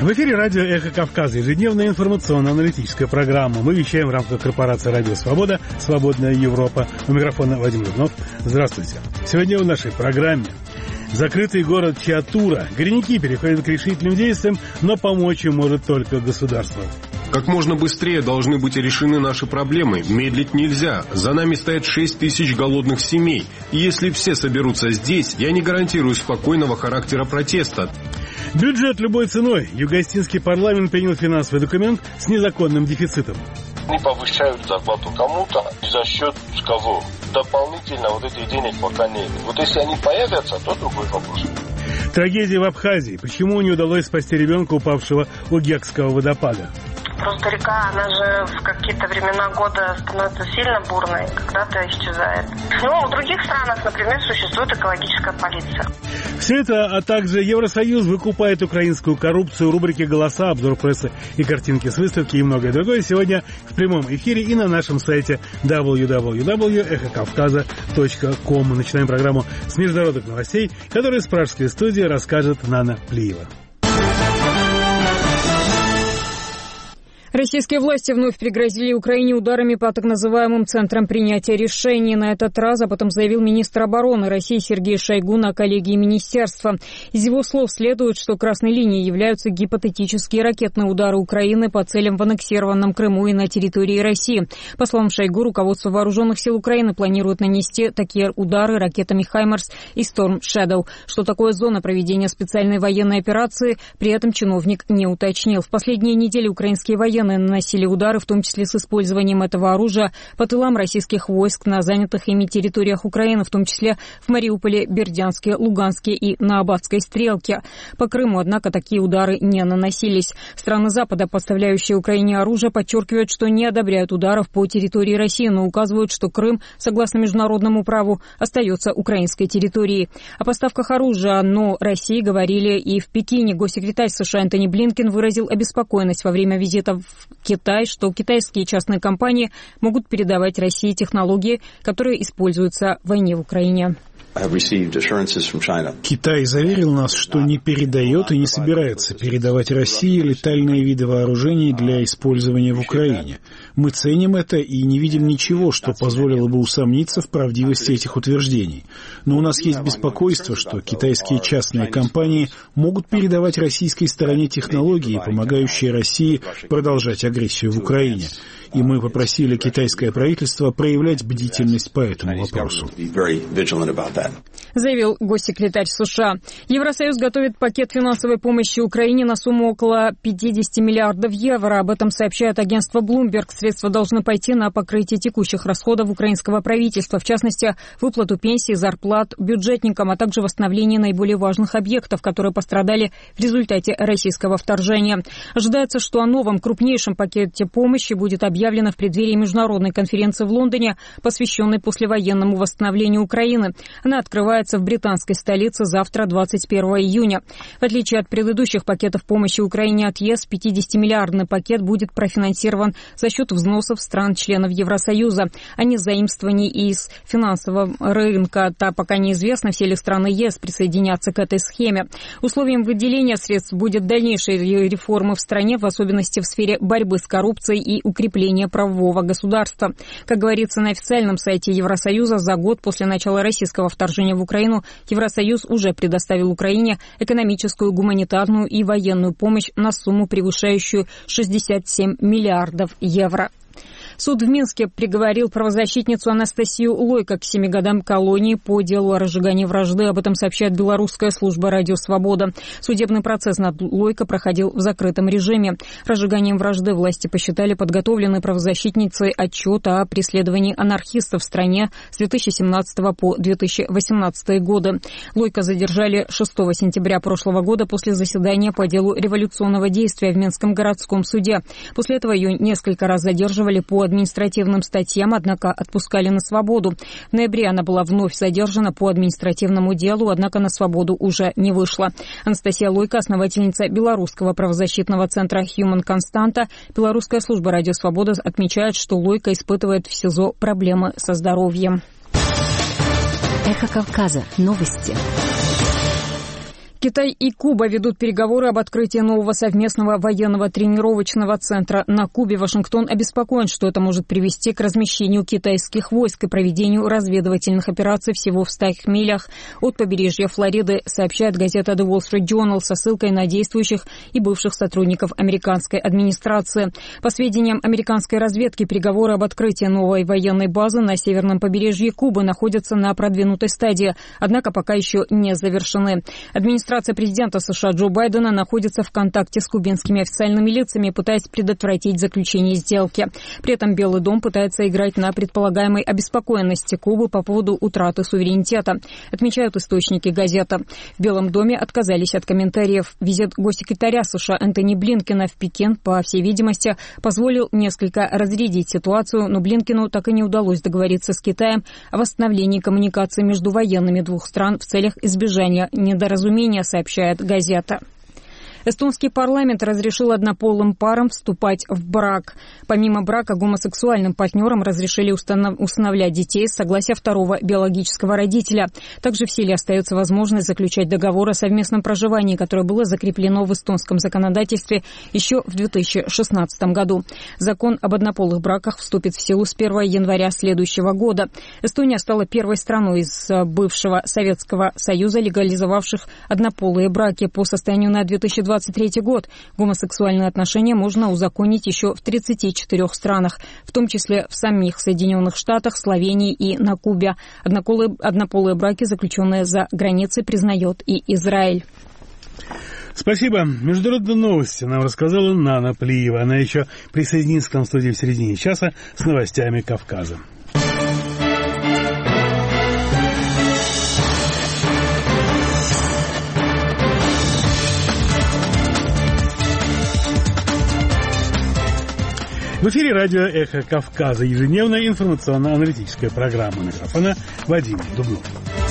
В эфире радио «Эхо Кавказа», ежедневная информационно-аналитическая программа. Мы вещаем в рамках корпорации «Радио Свобода», «Свободная Европа». У микрофона Вадим Левнов. Здравствуйте. Сегодня в нашей программе закрытый город Чиатура. Горняки переходят к решительным действиям, но помочь им может только государство. Как можно быстрее должны быть решены наши проблемы. Медлить нельзя. За нами стоят 6 тысяч голодных семей. И если все соберутся здесь, я не гарантирую спокойного характера протеста. Бюджет любой ценой. Юго-Остинский парламент принял финансовый документ с незаконным дефицитом. Они повышают зарплату кому-то за счет кого? Дополнительно вот этих денег пока нет. Вот если они появятся, то другой вопрос. Трагедия в Абхазии. Почему не удалось спасти ребенка, упавшего у Гекского водопада? Просто река, она же в какие-то времена года становится сильно бурной, когда-то исчезает. Ну, в других странах, например, существует экологическая полиция. Все это, а также Евросоюз выкупает украинскую коррупцию, рубрики «Голоса», обзор прессы и картинки с выставки и многое другое сегодня в прямом эфире и на нашем сайте www.эхокавказа.ком. Мы начинаем программу с международных новостей, которые с пражской студии расскажет Нана Плиева. Российские власти вновь пригрозили Украине ударами по так называемым центрам принятия решений. На этот раз об этом заявил министр обороны России Сергей Шойгу на коллегии министерства. Из его слов следует, что красной линией являются гипотетические ракетные удары Украины по целям в аннексированном Крыму и на территории России. По словам Шойгу, руководство вооруженных сил Украины планирует нанести такие удары ракетами «Хаймарс» и «Storm Shadow». Что такое зона проведения специальной военной операции, при этом чиновник не уточнил. В последние недели украинские военные наносили удары, в том числе с использованием этого оружия, по тылам российских войск на занятых ими территориях Украины, в том числе в Мариуполе, Бердянске, Луганске и на Аббатской стрелке. По Крыму, однако, такие удары не наносились. Страны Запада, поставляющие Украине оружие, подчеркивают, что не одобряют ударов по территории России, но указывают, что Крым, согласно международному праву, остается украинской территорией. О поставках оружия «но» России говорили и в Пекине. Госсекретарь США Энтони Блинкен выразил обеспокоенность во время визита в Китай, что китайские частные компании могут передавать России технологии, которые используются в войне в Украине. Китай заверил нас, что не передает и не собирается передавать России летальные виды вооружений для использования в Украине. Мы ценим это и не видим ничего, что позволило бы усомниться в правдивости этих утверждений. Но у нас есть беспокойство, что китайские частные компании могут передавать российской стороне технологии, помогающие России продолжать агрессию в Украине. И мы попросили китайское правительство проявлять бдительность по этому вопросу. Заявил госсекретарь США. Евросоюз готовит пакет финансовой помощи Украине на сумму около 50 миллиардов евро. Об этом сообщает агентство Bloomberg. Средства должны пойти на покрытие текущих расходов украинского правительства, в частности, выплату пенсий, зарплат бюджетникам, а также восстановление наиболее важных объектов, которые пострадали в результате российского вторжения. Ожидается, что о новом крупнейшем пакете помощи будет объявлено в преддверии международной конференции в Лондоне, посвященной послевоенному восстановлению Украины. Она открывается в британской столице завтра, 21 июня. В отличие от предыдущих пакетов помощи Украине от ЕС, 50-миллиардный пакет будет профинансирован за счет взносов стран-членов Евросоюза, а не заимствований из финансового рынка. Пока неизвестно, все ли страны ЕС присоединятся к этой схеме. Условием выделения средств будет дальнейшие реформы в стране, в особенности в сфере борьбы с коррупцией и укрепления правового государства. Как говорится на официальном сайте Евросоюза, за год после начала российского вторжения в Украину Евросоюз уже предоставил Украине экономическую, гуманитарную и военную помощь на сумму, превышающую 67 миллиардов евро. Суд в Минске приговорил правозащитницу Анастасию Лойко к 7 годам колонии по делу о разжигании вражды. Об этом сообщает белорусская служба «Радио Свобода». Судебный процесс над Лойко проходил в закрытом режиме. Разжиганием вражды власти посчитали подготовленной правозащитницей отчет о преследовании анархистов в стране с 2017 по 2018 годы. Лойко задержали 6 сентября прошлого года после заседания по делу революционного действия в Минском городском суде. После этого ее несколько раз задерживали по административным статьям, однако отпускали на свободу. В ноябре она была вновь задержана по административному делу, однако на свободу уже не вышла. Анастасия Лойко, основательница белорусского правозащитного центра Human Constanta. Белорусская служба «Радио Свобода» отмечает, что Лойко испытывает в СИЗО проблемы со здоровьем. Эхо Кавказа. Новости. Китай и Куба ведут переговоры об открытии нового совместного военного тренировочного центра на Кубе. Вашингтон обеспокоен, что это может привести к размещению китайских войск и проведению разведывательных операций всего в 100 милях от побережья Флориды, сообщает газета The Wall Street Journal со ссылкой на действующих и бывших сотрудников американской администрации. По сведениям американской разведки, переговоры об открытии новой военной базы на северном побережье Кубы находятся на продвинутой стадии, однако пока еще не завершены. Администрация президента США Джо Байдена находится в контакте с кубинскими официальными лицами, пытаясь предотвратить заключение сделки. При этом Белый дом пытается играть на предполагаемой обеспокоенности Кубы по поводу утраты суверенитета, отмечают источники газеты. В Белом доме отказались от комментариев. Визит госсекретаря США Энтони Блинкена в Пекин, по всей видимости, позволил несколько разрядить ситуацию, но Блинкену так и не удалось договориться с Китаем о восстановлении коммуникаций между военными двух стран в целях избежания недоразумения, сообщает газета. Эстонский парламент разрешил однополым парам вступать в брак. Помимо брака, гомосексуальным партнерам разрешили усыновлять детей с согласия второго биологического родителя. Также в силе остается возможность заключать договор о совместном проживании, которое было закреплено в эстонском законодательстве еще в 2016 году. Закон об однополых браках вступит в силу с 1 января следующего года. Эстония стала первой страной из бывшего Советского Союза, легализовавших однополые браки. По состоянию на 2023 год гомосексуальные отношения можно узаконить еще в 34 странах, в том числе в самих Соединенных Штатах, Словении и на Кубе. Однополые браки, заключенные за границей, признает и Израиль. Спасибо. Международные новости нам рассказала Нана Плиева. Она еще присоединится к нам в студии в середине часа с новостями Кавказа. В эфире радио «Эхо Кавказа», ежедневная информационно-аналитическая программа. Микрофона Вадим Дубнов.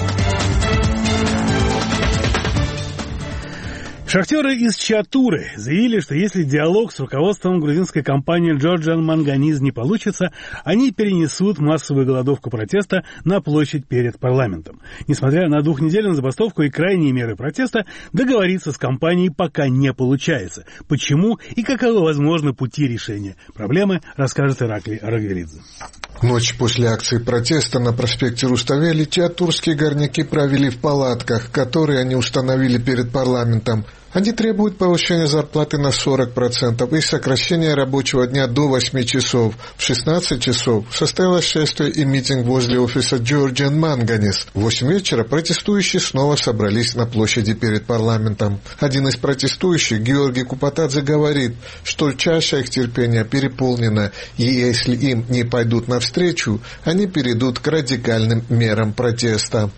Шахтеры из Чатуры заявили, что если диалог с руководством грузинской компании Georgian Manganese не получится, они перенесут массовую голодовку протеста на площадь перед парламентом. Несмотря на двухнедельную забастовку и крайние меры протеста, договориться с компанией пока не получается. Почему и каковы возможны пути решения проблемы, расскажет Ираклий Арагверидзе. Ночь после акции протеста на проспекте Руставели чатурские горняки провели в палатках, которые они установили перед парламентом. Они требуют повышения зарплаты на 40% и сокращения рабочего дня до 8 часов. В 16 часов состоялось шествие и митинг возле офиса Georgian Manganese. В 8 вечера протестующие снова собрались на площади перед парламентом. Один из протестующих, Георгий Купатадзе, говорит, что чаша их терпения переполнена, и если им не пойдут навстречу, они перейдут к радикальным мерам протеста.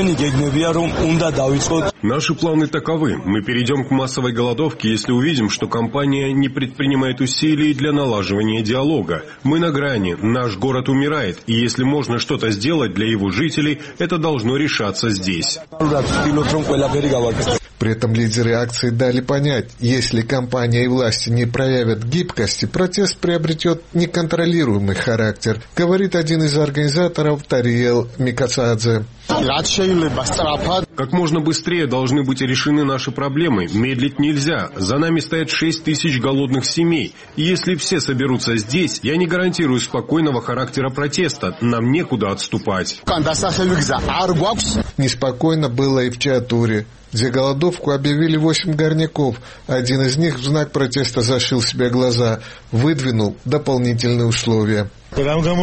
Наши планы таковы. Мы перейдем к массовой голодовке, если увидим, что компания не предпринимает усилий для налаживания диалога. Мы на грани, наш город умирает, и если можно что-то сделать для его жителей, это должно решаться здесь. При этом лидеры акции дали понять, если компания и власти не проявят гибкости, протест приобретет неконтролируемый характер, говорит один из организаторов Тариел Микацадзе. Как можно быстрее должны быть решены наши проблемы. Медлить нельзя. За нами стоят 6 тысяч голодных семей. И если все соберутся здесь, я не гарантирую спокойного характера протеста. Нам некуда отступать. Неспокойно было и в Чатуре, где голодовку объявили 8 горняков. Один из них в знак протеста зашил себе глаза, выдвинул дополнительные условия. Мы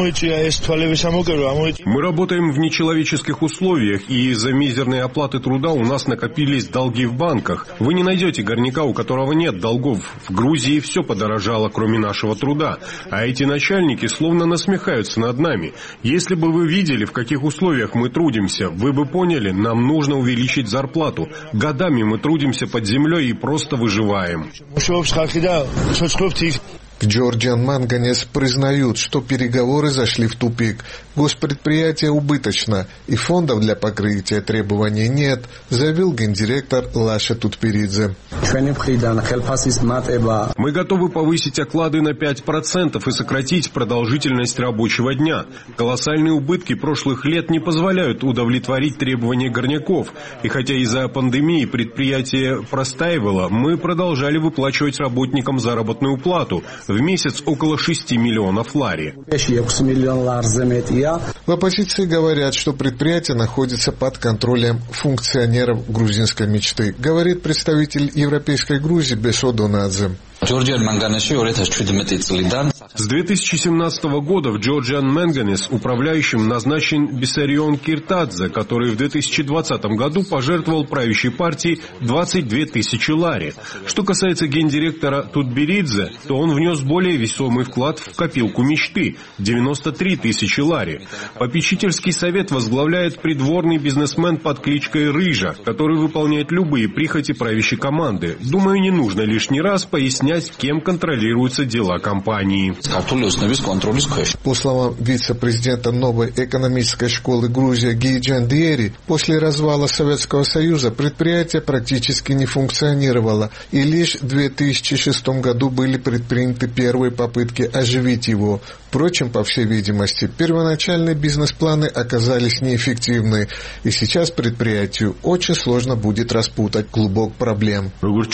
работаем в нечеловеческих условиях, и из-за мизерной оплаты труда у нас накопились долги в банках. Вы не найдете горняка, у которого нет долгов. В Грузии все подорожало, кроме нашего труда. А эти начальники словно насмехаются над нами. Если бы вы видели, в каких условиях мы трудимся, вы бы поняли, нам нужно увеличить зарплату. Годами мы трудимся под землей и просто выживаем. В Georgian Manganese признают, что переговоры зашли в тупик. Госпредприятие убыточно, и фондов для покрытия требований нет, заявил гендиректор Лаша Тутберидзе. Мы готовы повысить оклады на 5% и сократить продолжительность рабочего дня. Колоссальные убытки прошлых лет не позволяют удовлетворить требования горняков. И хотя из-за пандемии предприятие простаивало, мы продолжали выплачивать работникам заработную плату в месяц около 6 миллионов лари. В оппозиции говорят, что предприятие находится под контролем функционеров грузинской мечты, говорит представитель Европейской Грузии Бешо Донадзе. С 2017 года в Georgian Manganese управляющим назначен Бессарион Киртадзе, который в 2020 году пожертвовал правящей партии 22 тысячи лари. Что касается гендиректора Тутберидзе, то он внес более весомый вклад в копилку мечты – 93 тысячи лари. Попечительский совет возглавляет придворный бизнесмен под кличкой Рыжа, который выполняет любые прихоти правящей команды. Думаю, не нужно лишний раз пояснять, кем контролируются дела компании. По словам вице-президента новой экономической школы Грузии Гиджан Диери, после развала Советского Союза предприятие практически не функционировало, и лишь в 2006 году были предприняты первые попытки оживить его. Впрочем, по всей видимости, первоначальные бизнес-планы оказались неэффективны, и сейчас предприятию очень сложно будет распутать клубок проблем.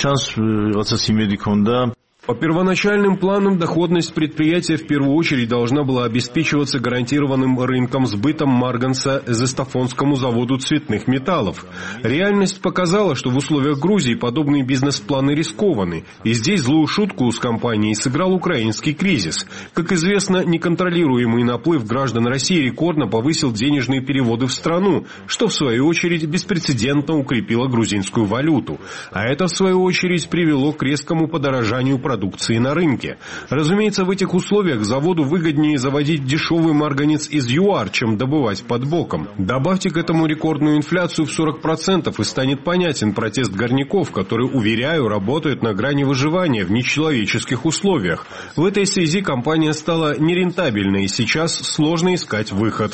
По первоначальным планам доходность предприятия в первую очередь должна была обеспечиваться гарантированным рынком сбытом марганца Зестафонскому заводу цветных металлов. Реальность показала, что в условиях Грузии подобные бизнес-планы рискованы, и здесь злую шутку с компанией сыграл украинский кризис. Как известно, неконтролируемый наплыв граждан России рекордно повысил денежные переводы в страну, что в свою очередь беспрецедентно укрепило грузинскую валюту. А это в свою очередь привело к резкому подорожанию продукции на рынке. Разумеется, в этих условиях заводу выгоднее заводить дешевый марганец из ЮАР, чем добывать под боком. Добавьте к этому рекордную инфляцию в 40%, и станет понятен протест горняков, которые, уверяю, работают на грани выживания в нечеловеческих условиях. В этой связи компания стала нерентабельной, и сейчас сложно искать выход.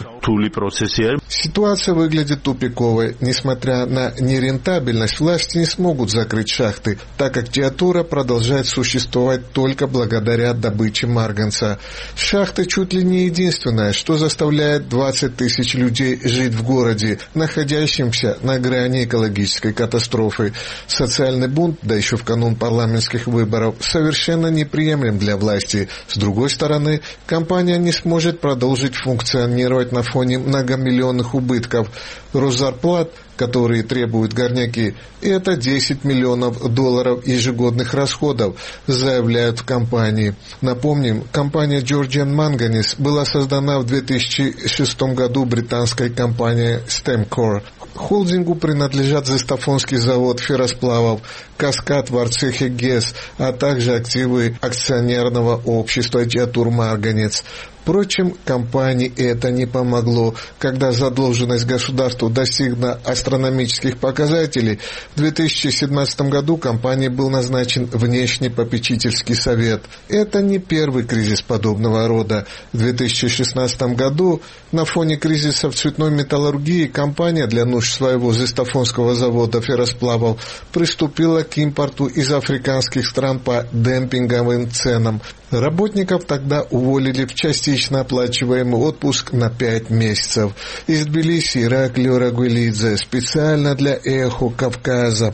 Ситуация выглядит тупиковой. Несмотря на нерентабельность, власти не смогут закрыть шахты, так как Театура продолжает существовать только благодаря добыче марганца. Шахты чуть ли не единственное, что заставляет 20 тысяч людей жить в городе, находящемся на грани экологической катастрофы. Социальный бунт, да еще в канун парламентских выборов, совершенно неприемлем для власти. С другой стороны, компания не сможет продолжить функционировать на фоне многомиллионных убытков. Рост зарплат, которые требуют горняки, это $10 миллионов ежегодных расходов, заявляют в компании. Напомним, компания Georgian Manganese была создана в 2006 году британской компанией Stemcore. Холдингу принадлежат Зестафонский завод ферросплавов, Каскад в Арцехе ГЭС, а также активы акционерного общества Театур Марганец. Впрочем, компании это не помогло. Когда задолженность государству достигла астрономических показателей, в 2017 году компании был назначен внешний попечительский совет. Это не первый кризис подобного рода. В 2016 году на фоне кризиса в цветной металлургии компания для нужд своего Зестафонского завода ферросплавов приступила к импорту из африканских стран по демпинговым ценам. Работников тогда уволили в частично оплачиваемый отпуск на 5 месяцев. Из Тбилиси Ираклий Рагулидзе специально для «Эхо Кавказа».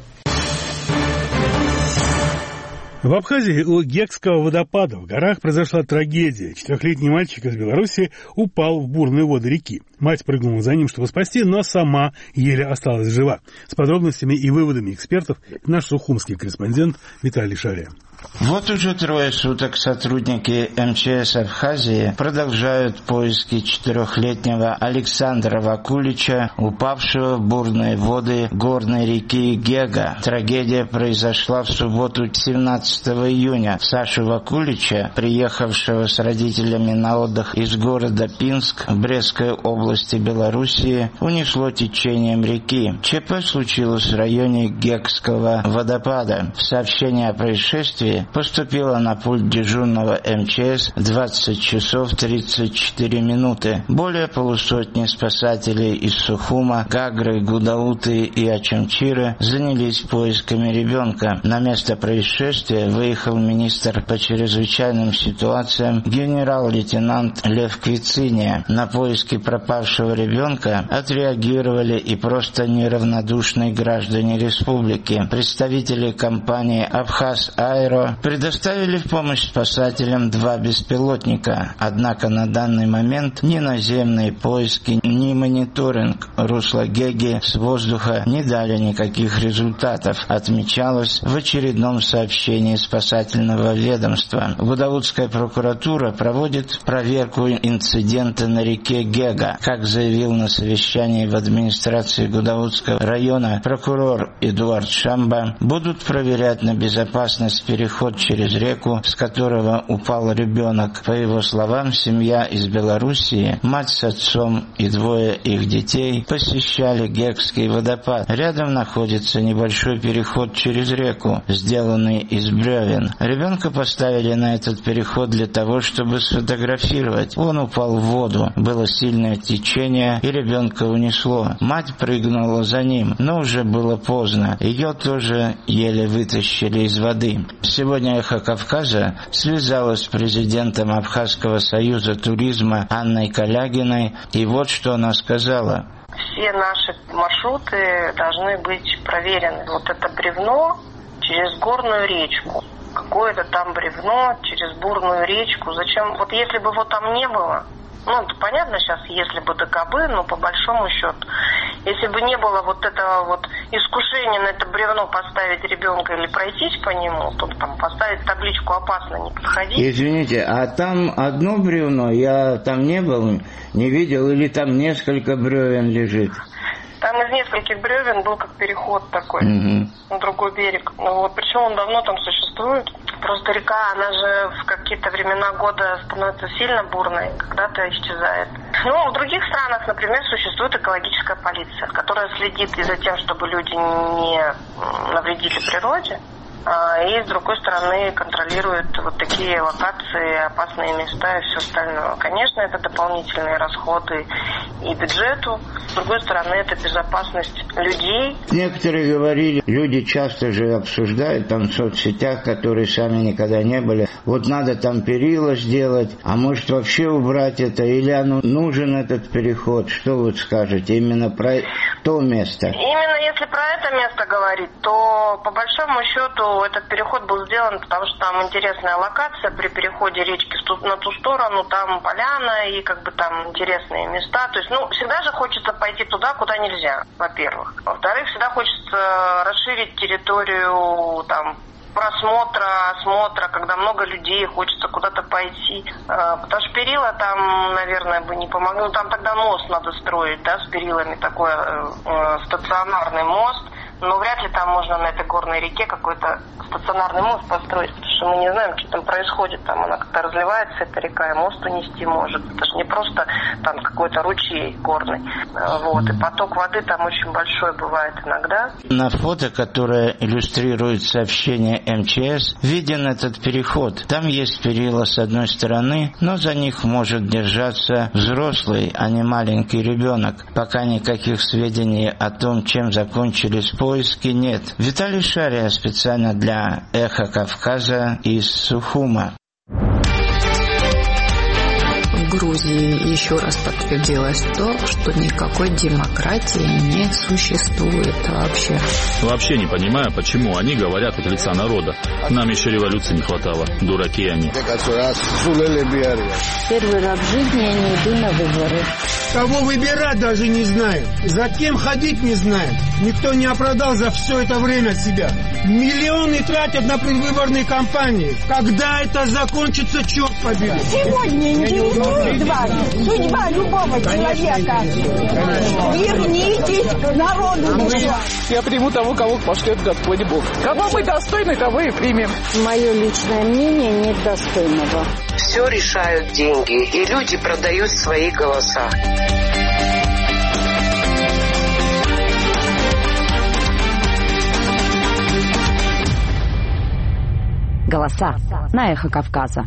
В Абхазии у Гекского водопада в горах произошла трагедия. 4-летний мальчик из Беларуси упал в бурные воды реки. Мать прыгнула за ним, чтобы спасти, но сама еле осталась жива. С подробностями и выводами экспертов наш сухумский корреспондент Виталий Шария. Вот уже 3 суток сотрудники МЧС Абхазии продолжают поиски 4-летнего Александра Вакулича, упавшего в бурные воды горной реки Гега. Трагедия произошла в субботу 17 15 июня Сашу Вакулича, приехавшего с родителями на отдых из города Пинск в Брестской области Белоруссии, унесло течением реки. ЧП случилось в районе Гекского водопада. Сообщение о происшествии поступило на пульт дежурного МЧС в 20 часов 34 минуты. Более полусотни спасателей из Сухума, Гагры, Гудауты и Ачамчиры занялись поисками ребенка. На место происшествия выехал министр по чрезвычайным ситуациям генерал-лейтенант Лев Квициния. На поиски пропавшего ребенка отреагировали и просто неравнодушные граждане республики. Представители компании «Абхаз Аэро» предоставили в помощь спасателям 2 беспилотника. Однако на данный момент ни наземные поиски, ни мониторинг русла Геги с воздуха не дали никаких результатов, отмечалось в очередном сообщении спасательного ведомства. Гудаутская прокуратура проводит проверку инцидента на реке Гега. Как заявил на совещании в администрации Гудаутского района прокурор Эдуард Шамба, будут проверять на безопасность переход через реку, с которого упал ребенок. По его словам, семья из Белоруссии, мать с отцом и 2 их детей посещали Гекский водопад. Рядом находится небольшой переход через реку, сделанный из бревен. Ребенка поставили на этот переход для того, чтобы сфотографировать. Он упал в воду. Было сильное течение, и ребенка унесло. Мать прыгнула за ним, но уже было поздно. Ее тоже еле вытащили из воды. Сегодня «Эхо Кавказа» связалась с президентом Абхазского союза туризма Анной Калягиной, и вот что она сказала. Все наши маршруты должны быть проверены. Вот это бревно через горную речку. Какое-то там бревно через бурную речку. Зачем? Вот если бы его там не было, это понятно сейчас, если бы ДКБ, но по большому счету, если бы не было вот этого вот искушения на это бревно поставить ребенка или пройтись по нему, то там поставить табличку «опасно, не подходить». Извините, а там одно бревно, я там не был, не видел, или там несколько бревен лежит? Там из нескольких бревен был как переход такой на другой берег. Причем он давно там существует. Просто река, она же в какие-то времена года становится сильно бурной, когда-то исчезает. В других странах, например, существует экологическая полиция, которая следит и за тем, чтобы люди не навредили природе, и, с другой стороны, контролирует вот такие локации, опасные места и все остальное. Конечно, это дополнительные расходы и бюджету. С другой стороны, это безопасность людей. Некоторые говорили, люди часто же обсуждают там в соцсетях, которые сами никогда не были. Вот надо там перила сделать, а может вообще убрать это, или нужен этот переход? Что вы скажете именно про то место? Именно если про это место говорить, то по большому счету этот переход был сделан, потому что там интересная локация при переходе речки на ту сторону, там поляна и там интересные места. То есть, всегда же хочется пойти туда, куда нельзя, во-первых. Во-вторых, всегда хочется расширить территорию осмотра, когда много людей, хочется куда-то пойти. Потому что перила там, наверное, бы не помогли. Там тогда мост надо строить, с перилами, такой стационарный мост. Но вряд ли там можно на этой горной реке какой-то стационарный мост построить, потому что мы не знаем, что там происходит. Там она как-то разливается, эта река, и мост унести может. Это же не просто там какой-то ручей горный. И поток воды там очень большой бывает иногда. На фото, которое иллюстрирует сообщение МЧС, виден этот переход. Там есть перила с одной стороны, но за них может держаться взрослый, а не маленький ребенок. Пока никаких сведений о том, чем закончились поиски, нет. Виталий Шария специально для «Эхо Кавказа» из Сухума. В Грузии еще раз подтвердилось то, что никакой демократии не существует вообще. Вообще не понимаю, почему они говорят от лица народа. Нам еще революции не хватало. Дураки они. Первый раз в жизни я не иду на выборы. Кого выбирать даже не знаем. За кем ходить не знаем. Никто не оправдал за все это время себя. Миллионы тратят на предвыборные кампании. Когда это закончится, черт побери. Сегодня ничего. судьба любого человека. Вернитесь к народу душа. Я приму того, кого пошлет Господь Бог. Кого мы достойны, того и примем. Мое личное мнение нет достойного. Все решают деньги, и люди продают свои голоса. Голоса на Эхо Кавказа.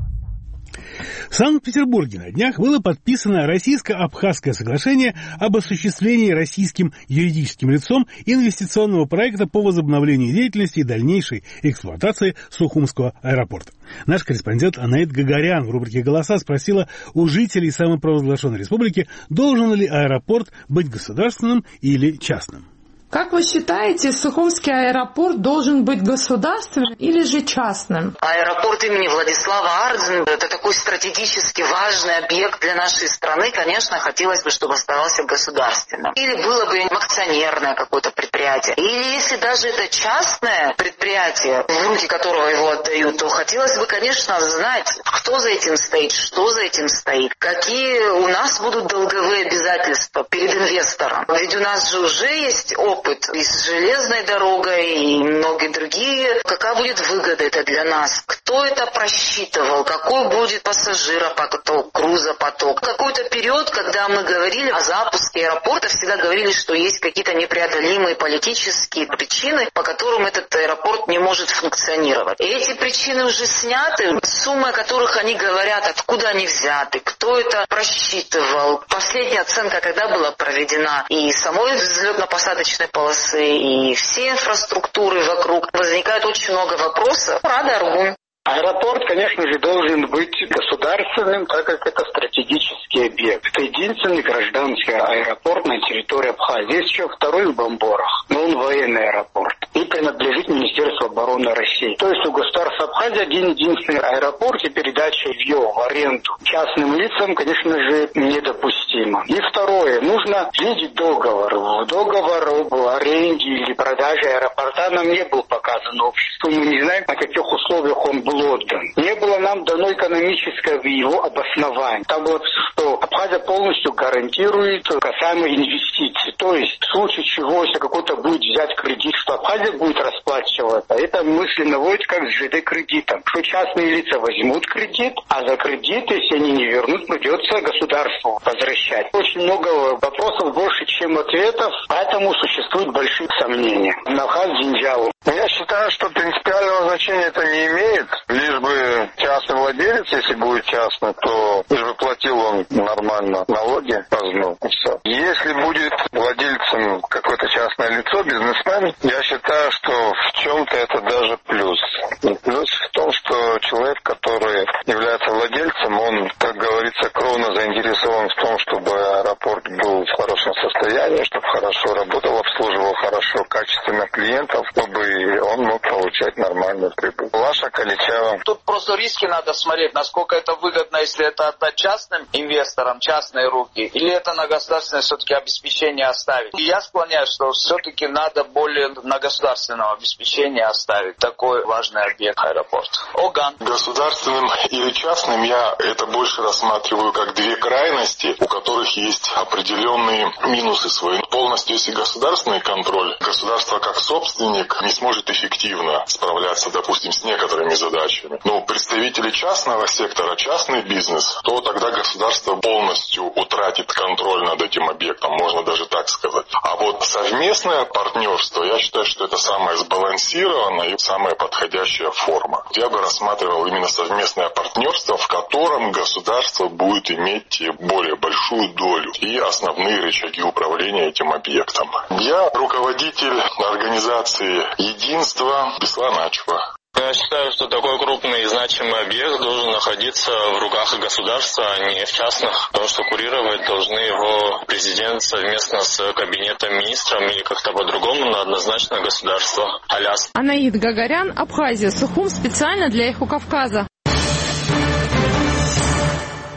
В Санкт-Петербурге на днях было подписано Российско-Абхазское соглашение об осуществлении российским юридическим лицом инвестиционного проекта по возобновлению деятельности и дальнейшей эксплуатации Сухумского аэропорта. Наш корреспондент Анаит Гагарян в рубрике «Голоса» спросила у жителей самопровозглашенной республики, должен ли аэропорт быть государственным или частным. Как вы считаете, Сухумский аэропорт должен быть государственным или же частным? Аэропорт имени Владислава Ардзена – это такой стратегически важный объект для нашей страны. Конечно, хотелось бы, чтобы оставался государственным. Или было бы акционерное какое-то предприятие. Или если даже это частное предприятие, в руки которого его отдают, то хотелось бы, конечно, знать, кто за этим стоит, что за этим стоит, какие у нас будут долговые обязательства перед инвестором. Ведь у нас же уже есть опыт и с железной дорогой, и многие другие. Какая будет выгода это для нас? Кто это просчитывал? Какой будет пассажиропоток, грузопоток? Какой-то период, когда мы говорили о запуске аэропорта, всегда говорили, что есть какие-то непреодолимые политические причины, по которым этот аэропорт не может функционировать. И эти причины уже сняты, суммы, о которых они говорят, откуда они взяты, кто это просчитывал. Последняя оценка когда была проведена? И самой взлетно-посадочной полосы, и все инфраструктуры вокруг. Возникает очень много вопросов. Рада Аргун. Аэропорт, конечно же, должен быть государственным, так как это стратегический объект. Это единственный гражданский аэропорт на территории Абхазии. Есть еще второй в Бомборах, но он военный аэропорт. И принадлежит Министерству обороны России. То есть у государства Абхазии один-единственный аэропорт, и передача его в аренду частным лицам, конечно же, недопустимо. И второе, нужно видеть договор. Договор об аренде или продаже аэропорта нам не был показан обществу. Мы не знаем, на каких условиях он был отдан. Не было нам дано экономическое его обоснование. Там было, что Абхазия полностью гарантирует касаемо инвестиций. То есть в случае чего, если какой-то будет взять кредит, что Абхазия будет расплачиваться, это мысли наводит как с ЖД-кредитом. Что частные лица возьмут кредит, а за кредит, если они не вернут, придется государству возвращать. Очень много вопросов, больше, чем ответов, поэтому существуют большие сомнения. Нахаз Дзинджау. Я считаю, что принципиального значения это не имеет. Лишь бы частный владелец, если будет частный, то лишь бы платил он нормально налоги, возьму, и все. Если будет владельцем какое-то частное лицо, бизнесмен, я считаю, что в чем-то это даже плюс. И плюс в том, что человек, который является владельцем, он, как говорится, кровно заинтересован в том, чтобы аэропорт был в хорошем состоянии, чтобы хорошо работал, обслуживал хорошо, качественно клиентов, чтобы он мог получать нормальную прибыль. Ваша Каличева. Тут просто риски надо смотреть, насколько это выгодно, если это отдать частным инвесторам, частные руки, или это на государственное все-таки обеспечение оставить. И я склоняюсь, что все-таки надо более на государственном обеспечении оставить такой важный объект аэропорт. Оган. Государственным или частным я это больше рассматриваю как две крайности, у которых есть определенные минусы свои. Полностью, если государственный контроль, государство как собственник не сможет эффективно справляться, допустим, с некоторыми задачами. Но представители частного сектора, частный бизнес, то тогда государство полностью утратит контроль над этим объектом, можно даже так сказать. А вот совместное партнерство, я считаю, что это самая сбалансированная и самая подходящая форма. Я бы рассматривал именно совместное партнерство, в котором государство будет иметь более большую долю и основные рычаги управления этим объектом. Я руководитель организации «Единство» Беслан Ачва. Я считаю, что такой крупный и значимый объект должен находиться в руках государства, а не в частных, потому что курировать должны его президент совместно с кабинетом министров или как-то по-другому, но однозначно государство. Аляс. Анаит Гагарян, Абхазия, Сухум, специально для Эхо Кавказа.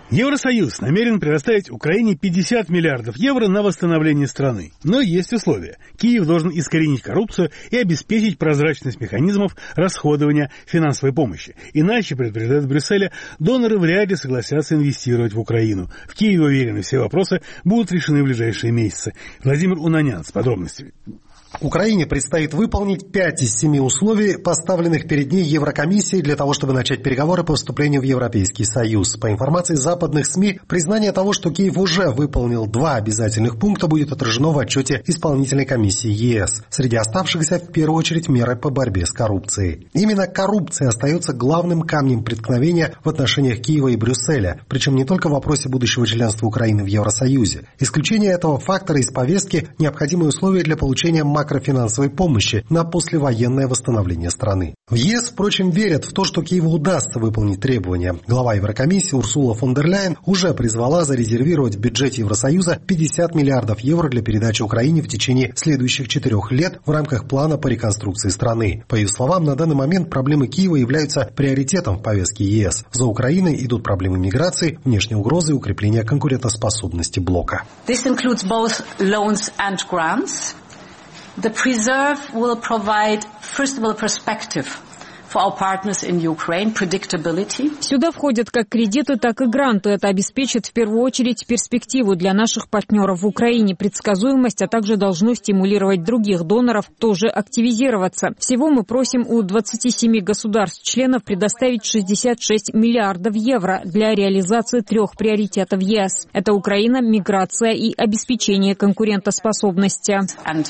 Евросоюз намерен предоставить Украине 50 миллиардов евро на восстановление страны. Но есть условия. Киев должен искоренить коррупцию и обеспечить прозрачность механизмов расходования финансовой помощи. Иначе, предупреждают в Брюсселе, доноры вряд ли согласятся инвестировать в Украину. В Киеве уверены, все вопросы будут решены в ближайшие месяцы. Владимир Унанян с подробностями. Украине предстоит выполнить 5 из 7 условий, поставленных перед ней Еврокомиссией для того, чтобы начать переговоры по вступлению в Европейский Союз. По информации западных СМИ, признание того, что Киев уже выполнил 2 обязательных пункта, будет отражено в отчете исполнительной комиссии ЕС. Среди оставшихся в первую очередь меры по борьбе с коррупцией. Именно коррупция остается главным камнем преткновения в отношениях Киева и Брюсселя, причем не только в вопросе будущего членства Украины в Евросоюзе. Исключение этого фактора из повестки – необходимые условия для получения макрофинансовой помощи на послевоенное восстановление страны. В ЕС, впрочем, верят в то, что Киеву удастся выполнить требования. Глава Еврокомиссии Урсула фон дер Ляйен уже призвала зарезервировать в бюджете Евросоюза 50 миллиардов евро для передачи Украине в течение следующих 4 лет в рамках плана по реконструкции страны. По ее словам, на данный момент проблемы Киева являются приоритетом в повестке ЕС. За Украиной идут проблемы миграции, внешней угрозы и укрепления конкурентоспособности блока. This includes both loans and grants. The preserve will provide, first of all, perspective for our partners in Ukraine, predictability. Сюда входят как кредиты, так и гранты. Это обеспечит в первую очередь перспективу для наших партнеров в Украине, предсказуемость, а также должно стимулировать других доноров тоже активизироваться. Всего мы просим у 27 государств-членов предоставить 66 миллиардов евро для реализации 3 приоритетов ЕС. Это Украина, миграция и обеспечение конкурентоспособности.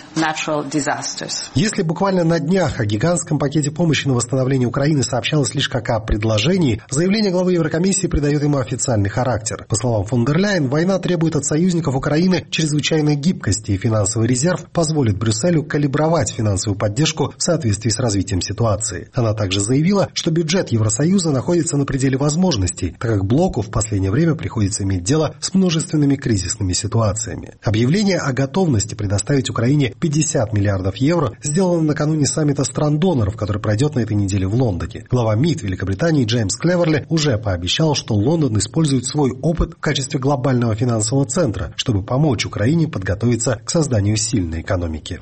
Если буквально на днях о гигантском пакете помощи на восстановление Украины сообщалось лишь как о предложении, заявление главы Еврокомиссии придает ему официальный характер. По словам фон дер Ляйен, война требует от союзников Украины чрезвычайной гибкости, и финансовый резерв позволит Брюсселю калибровать финансовую поддержку в соответствии с развитием ситуации. Она также заявила, что бюджет Евросоюза находится на пределе возможностей, так как блоку в последнее время приходится иметь дело с множественными кризисными ситуациями. Объявление о готовности предоставить Украине 50 миллиардов евро сделано накануне саммита стран-доноров, который пройдет на этой неделе в Лондоне. Глава МИД Великобритании Джеймс Клеверли уже пообещал, что Лондон использует свой опыт в качестве глобального финансового центра, чтобы помочь Украине подготовиться к созданию сильной экономики.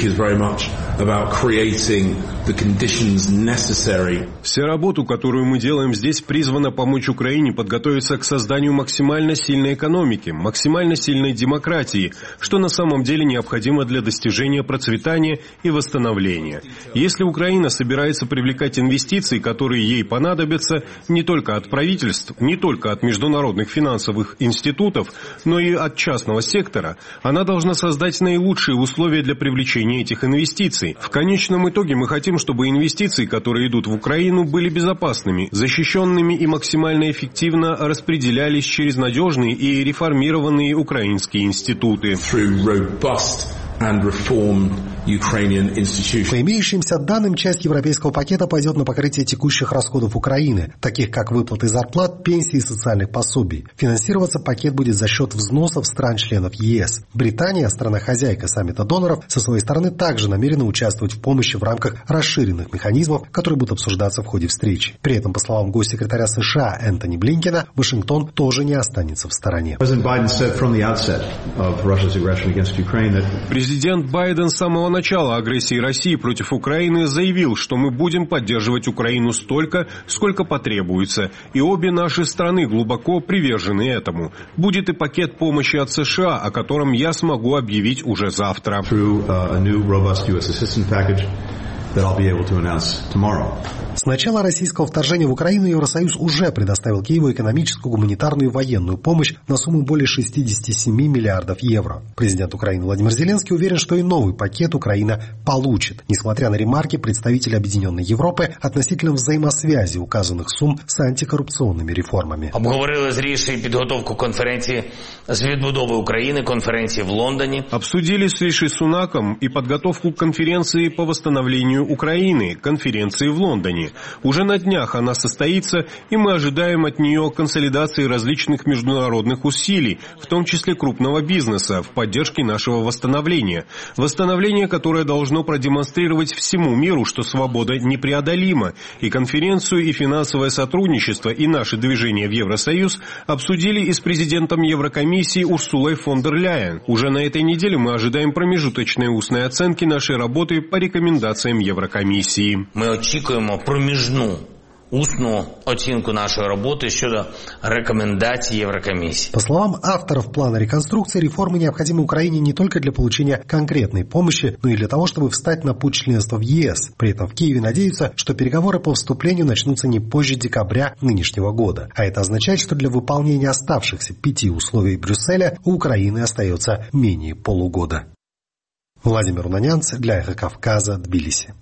Вся работа, которую мы делаем здесь, призвана помочь Украине подготовиться к созданию максимально сильной экономики, максимально сильной демократии, что на самом деле необходимо для достижения процветания и восстановления. Если Украина собирается привлекать инвестиции, которые ей понадобятся не только от правительств, не только от международных финансовых институтов, но и от частного сектора, она должна создать наилучшие условия для привлечения этих инвестиций. В конечном итоге мы хотим, чтобы инвестиции, которые идут в Украину, были безопасными, защищенными и максимально эффективно распределялись через надежные и реформированные украинские институты. По имеющимся данным, часть европейского пакета пойдет на покрытие текущих расходов Украины, таких как выплаты зарплат, пенсий и социальных пособий. Финансироваться пакет будет за счет взносов стран-членов ЕС. Британия, страна-хозяйка саммита доноров, со своей стороны также намерена участвовать в помощи в рамках расширенных механизмов, которые будут обсуждаться в ходе встречи. При этом, по словам госсекретаря США Энтони Блинкена, Вашингтон тоже не останется в стороне. Президент Байден с самого начала агрессии России против Украины заявил, что мы будем поддерживать Украину столько, сколько потребуется, и обе наши страны глубоко привержены этому. Будет и пакет помощи от США, о котором я смогу объявить уже завтра. С начала российского вторжения в Украину Евросоюз уже предоставил Киеву экономическую, гуманитарную и военную помощь на сумму более 67 миллиардов евро. Президент Украины Владимир Зеленский уверен, что и новый пакет Украина получит, несмотря на ремарки представителей Объединенной Европы относительно взаимосвязи указанных сумм с антикоррупционными реформами. Обговорили з Рішею підготовку конференції з відбудови України, конференції в Лондоне. Обсудили с Риши Сунаком и подготовку к конференции по восстановлению состоянию Украины, конференции в Лондоне. Уже на днях она состоится, и мы ожидаем от нее консолидации различных международных усилий, в том числе крупного бизнеса, в поддержке нашего восстановления. Восстановление, которое должно продемонстрировать всему миру, что свобода непреодолима. И конференцию, и финансовое сотрудничество, и наше движение в Евросоюз обсудили и с президентом Еврокомиссии Урсулой фон дер Ляйен. Уже на этой неделе мы ожидаем промежуточной устной оценки нашей работы по рекомендациям Еврокомиссии. Мы очікуємо проміжну устную оценку нашей работы щодо рекомендаций Еврокомиссии. По словам авторов плана реконструкции, реформы необходимы Украине не только для получения конкретной помощи, но и для того, чтобы встать на путь членства в ЕС. При этом в Киеве надеются, что переговоры по вступлению начнутся не позже декабря нынешнего года. А это означает, что для выполнения оставшихся 5 условий Брюсселя у Украины остается менее полугода. Владимир Унанянц для Эхо Кавказа, Тбилиси.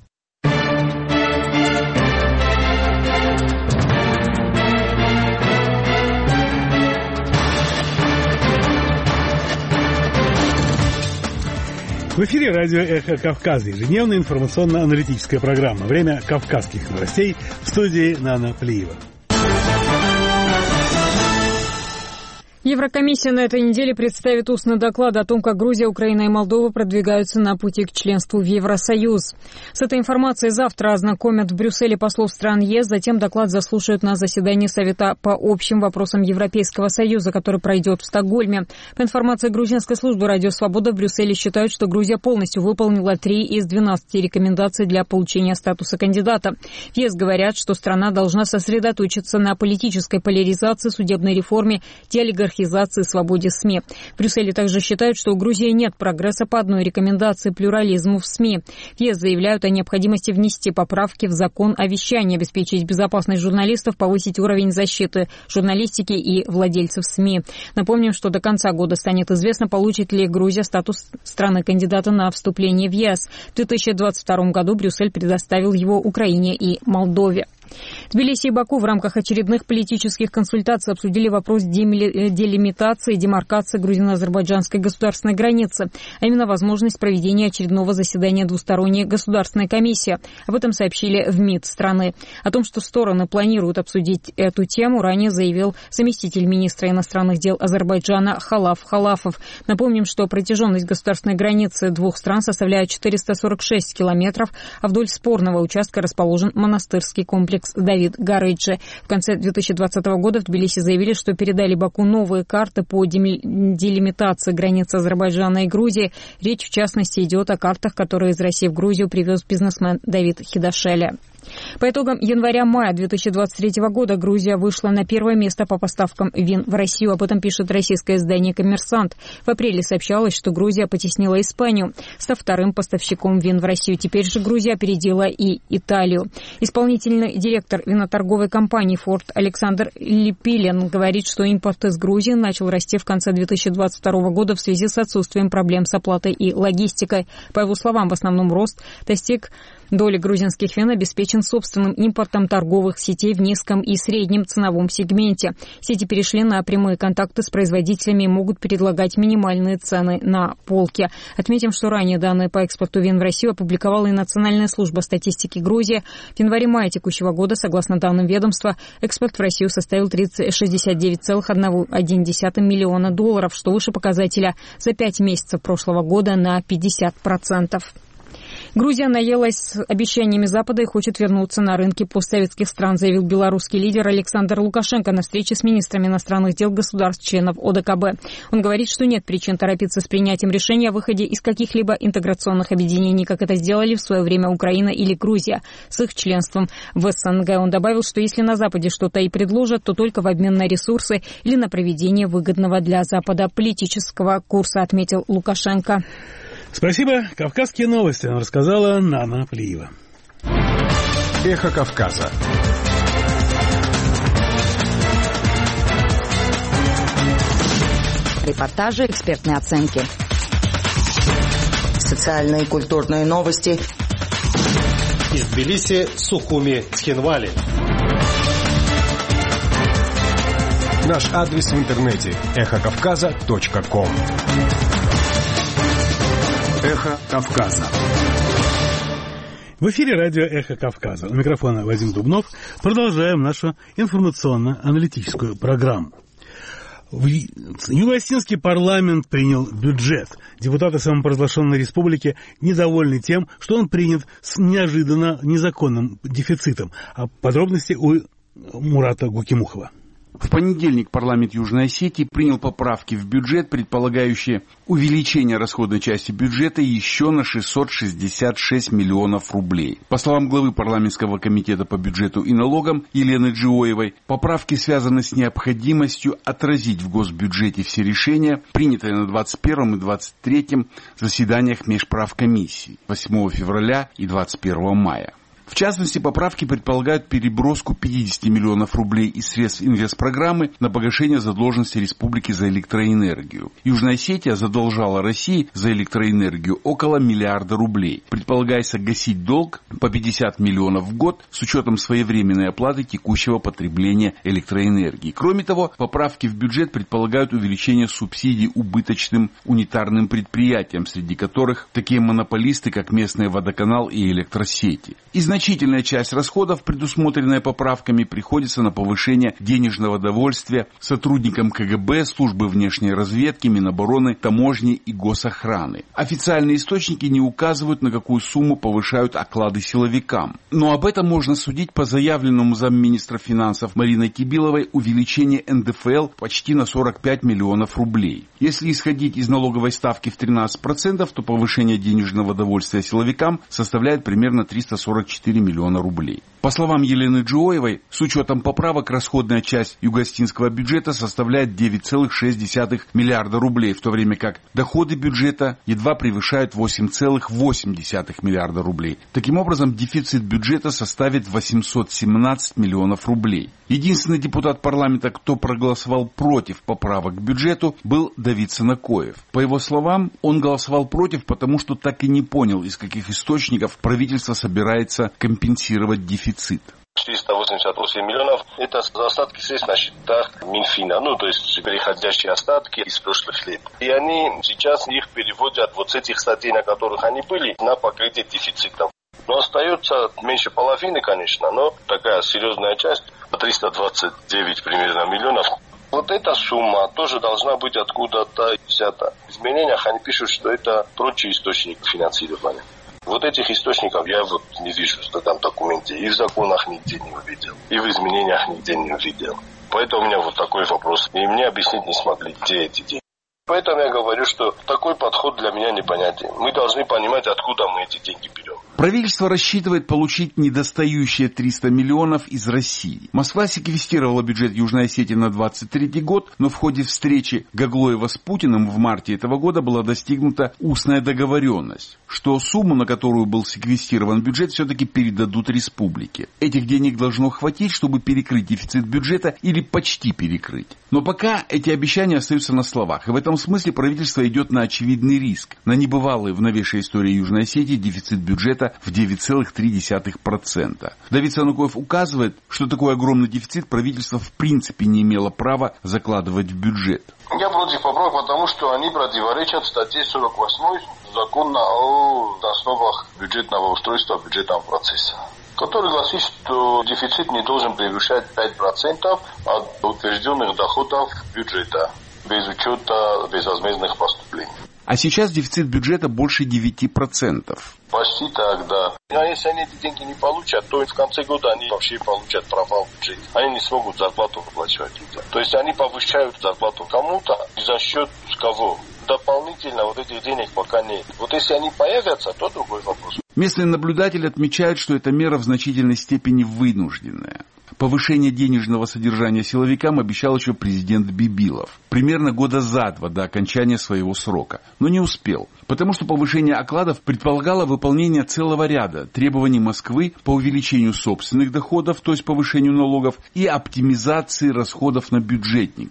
В эфире радио «Эхо Кавказа», ежедневная информационно-аналитическая программа. Время кавказских новостей, в студии Нана Плиева. Еврокомиссия на этой неделе представит устный доклад о том, как Грузия, Украина и Молдова продвигаются на пути к членству в Евросоюз. С этой информацией завтра ознакомят в Брюсселе послов стран ЕС, затем доклад заслушают на заседании Совета по общим вопросам Европейского Союза, который пройдет в Стокгольме. По информации грузинской службы «Радио Свобода», в Брюсселе считают, что Грузия полностью выполнила 3 из 12 рекомендаций для получения статуса кандидата. В ЕС говорят, что страна должна сосредоточиться на политической поляризации, судебной реформе, деолигархизации, свободе СМИ. В Брюсселе также считают, что у Грузии нет прогресса по одной рекомендации — плюрализму в СМИ. В ЕС заявляют о необходимости внести поправки в закон о вещании, обеспечить безопасность журналистов, повысить уровень защиты журналистики и владельцев СМИ. Напомним, что до конца года станет известно, получит ли Грузия статус страны-кандидата на вступление в ЕС. В 2022 году Брюссель предоставил его Украине и Молдове. Тбилиси и Баку в рамках очередных политических консультаций обсудили вопрос делимитации и демаркации грузино-азербайджанской государственной границы, а именно возможность проведения очередного заседания двусторонней государственной комиссии. Об этом сообщили в МИД страны. О том, что стороны планируют обсудить эту тему, ранее заявил заместитель министра иностранных дел Азербайджана Халаф Халафов. Напомним, что протяженность государственной границы двух стран составляет 446 километров, а вдоль спорного участка расположен монастырский комплекс Давид Гарыджи. В конце 2020 года в Тбилиси заявили, что передали Баку новые карты по делимитации границ Азербайджана и Грузии. Речь, в частности, идет о картах, которые из России в Грузию привез бизнесмен Давид Хидашеля. По итогам января-мая 2023 года Грузия вышла на первое место по поставкам вин в Россию. Об этом пишет российское издание «Коммерсант». В апреле сообщалось, что Грузия потеснила Испанию, став вторым поставщиком вин в Россию. Теперь же Грузия опередила и Италию. Исполнительный директор виноторговой компании «Форд» Александр Липилин говорит, что импорт из Грузии начал расти в конце 2022 года в связи с отсутствием проблем с оплатой и логистикой. По его словам, в основном рост достиг доли грузинских вин обеспечен собственным импортом торговых сетей в низком и среднем ценовом сегменте. Сети перешли на прямые контакты с производителями и могут предлагать минимальные цены на полке. Отметим, что ранее данные по экспорту вин в Россию опубликовала и Национальная служба статистики Грузии. В январе-мае текущего года, согласно данным ведомства, экспорт в Россию составил 69,1 миллиона долларов, что выше показателя за 5 месяцев прошлого года на 50%. Грузия наелась обещаниями Запада и хочет вернуться на рынки постсоветских стран, заявил белорусский лидер Александр Лукашенко на встрече с министрами иностранных дел государств-членов ОДКБ. Он говорит, что нет причин торопиться с принятием решения о выходе из каких-либо интеграционных объединений, как это сделали в свое время Украина или Грузия с их членством в СНГ. Он добавил, что если на Западе что-то и предложат, то только в обмен на ресурсы или на проведение выгодного для Запада политического курса, отметил Лукашенко. Спасибо. Кавказские новости нам рассказала Нана Плиева. Эхо Кавказа. Репортажи, экспертные оценки. Социальные и культурные новости. Из Тбилиси, Сухуми, Цхинвали. Наш адрес в интернете эхокавказа.ком. Эхо Кавказа. В эфире радио «Эхо Кавказа». У микрофона Вадим Дубнов. Продолжаем нашу информационно-аналитическую программу. Юго-Осетинский парламент принял бюджет. Депутаты самопровозглашенной республики недовольны тем, что он принят с неожиданно незаконным дефицитом. А подробности у Мурата Гукимухова. В понедельник парламент Южной Осетии принял поправки в бюджет, предполагающие увеличение расходной части бюджета еще на 666 миллионов рублей. По словам главы парламентского комитета по бюджету и налогам Елены Джиоевой, поправки связаны с необходимостью отразить в госбюджете все решения, принятые на 21 и 23 заседаниях межправкомиссий 8 февраля и 21 мая. В частности, поправки предполагают переброску 50 миллионов рублей из средств инвестпрограммы на погашение задолженности республики за электроэнергию. Южная Осетия задолжала России за электроэнергию около миллиарда рублей. Предполагается гасить долг по 50 миллионов в год с учетом своевременной оплаты текущего потребления электроэнергии. Кроме того, поправки в бюджет предполагают увеличение субсидий убыточным унитарным предприятиям, среди которых такие монополисты, как местный водоканал и электросети. Значительная часть расходов, предусмотренная поправками, приходится на повышение денежного довольствия сотрудникам КГБ, службы внешней разведки, Минобороны, таможни и госохраны. Официальные источники не указывают, на какую сумму повышают оклады силовикам. Но об этом можно судить по заявленному замминистра финансов Мариной Кибиловой увеличение НДФЛ почти на 45 миллионов рублей. Если исходить из налоговой ставки в 13%, то повышение денежного довольствия силовикам составляет примерно 344 миллиона рублей. По словам Елены Джиоевой, с учетом поправок расходная часть юго-осетинского бюджета составляет 9,6 миллиарда рублей, в то время как доходы бюджета едва превышают 8,8 миллиарда рублей. Таким образом, дефицит бюджета составит 817 миллионов рублей. Единственный депутат парламента, кто проголосовал против поправок к бюджету, был Давид Санакоев. По его словам, он голосовал против, потому что так и не понял, из каких источников правительство собирается компенсировать дефицит. 488 миллионов – это остатки средств на счетах Минфина, то есть переходящие остатки из прошлых лет. И они сейчас их переводят вот с этих статей, на которых они были, на покрытие дефицита. Но остается меньше половины, конечно, но такая серьезная часть, 329 примерно миллионов. Вот эта сумма тоже должна быть откуда-то взята. В изменениях они пишут, что это прочий источник финансирования. Вот этих источников я не вижу, что там в документе. И в законах нигде не увидел, и в изменениях нигде не увидел. Поэтому у меня вот такой вопрос. И мне объяснить не смогли, где эти деньги. Поэтому я говорю, что такой подход для меня непонятен. Мы должны понимать, откуда мы эти деньги берем. Правительство рассчитывает получить недостающие 300 миллионов из России. Москва секвестировала бюджет Южной Осетии на 2023 год, но в ходе встречи Гаглоева с Путиным в марте этого года была достигнута устная договоренность, что сумму, на которую был секвестирован бюджет, все-таки передадут республике. Этих денег должно хватить, чтобы перекрыть дефицит бюджета или почти перекрыть. Но пока эти обещания остаются на словах. И в этом смысле правительство идет на очевидный риск, на небывалый в новейшей истории Южной Осетии дефицит бюджета в 9,3%. Давид Санакоев указывает, что такой огромный дефицит правительство в принципе не имело права закладывать в бюджет. Я против поправок, потому что они противоречат статье 48 закона о основах бюджетного устройства бюджетного процесса, который гласит, что дефицит не должен превышать 5% от утвержденных доходов бюджета, без учета безвозмездных поступлений. А сейчас дефицит бюджета больше 9%. Почти так, да. А если они эти деньги не получат, то в конце года они вообще получат провал в бюджете. Они не смогут зарплату выплачивать людям. То есть они повышают зарплату кому-то, и за счет кого? Дополнительно вот этих денег пока нет. Вот если они появятся, то другой вопрос. Местные наблюдатели отмечают, что эта мера в значительной степени вынужденная. Повышение денежного содержания силовикам обещал еще президент Бибилов. Примерно года за два до окончания своего срока. Но не успел. Потому что повышение окладов предполагало выполнение целого ряда требований Москвы по увеличению собственных доходов, то есть повышению налогов, и оптимизации расходов на бюджетников.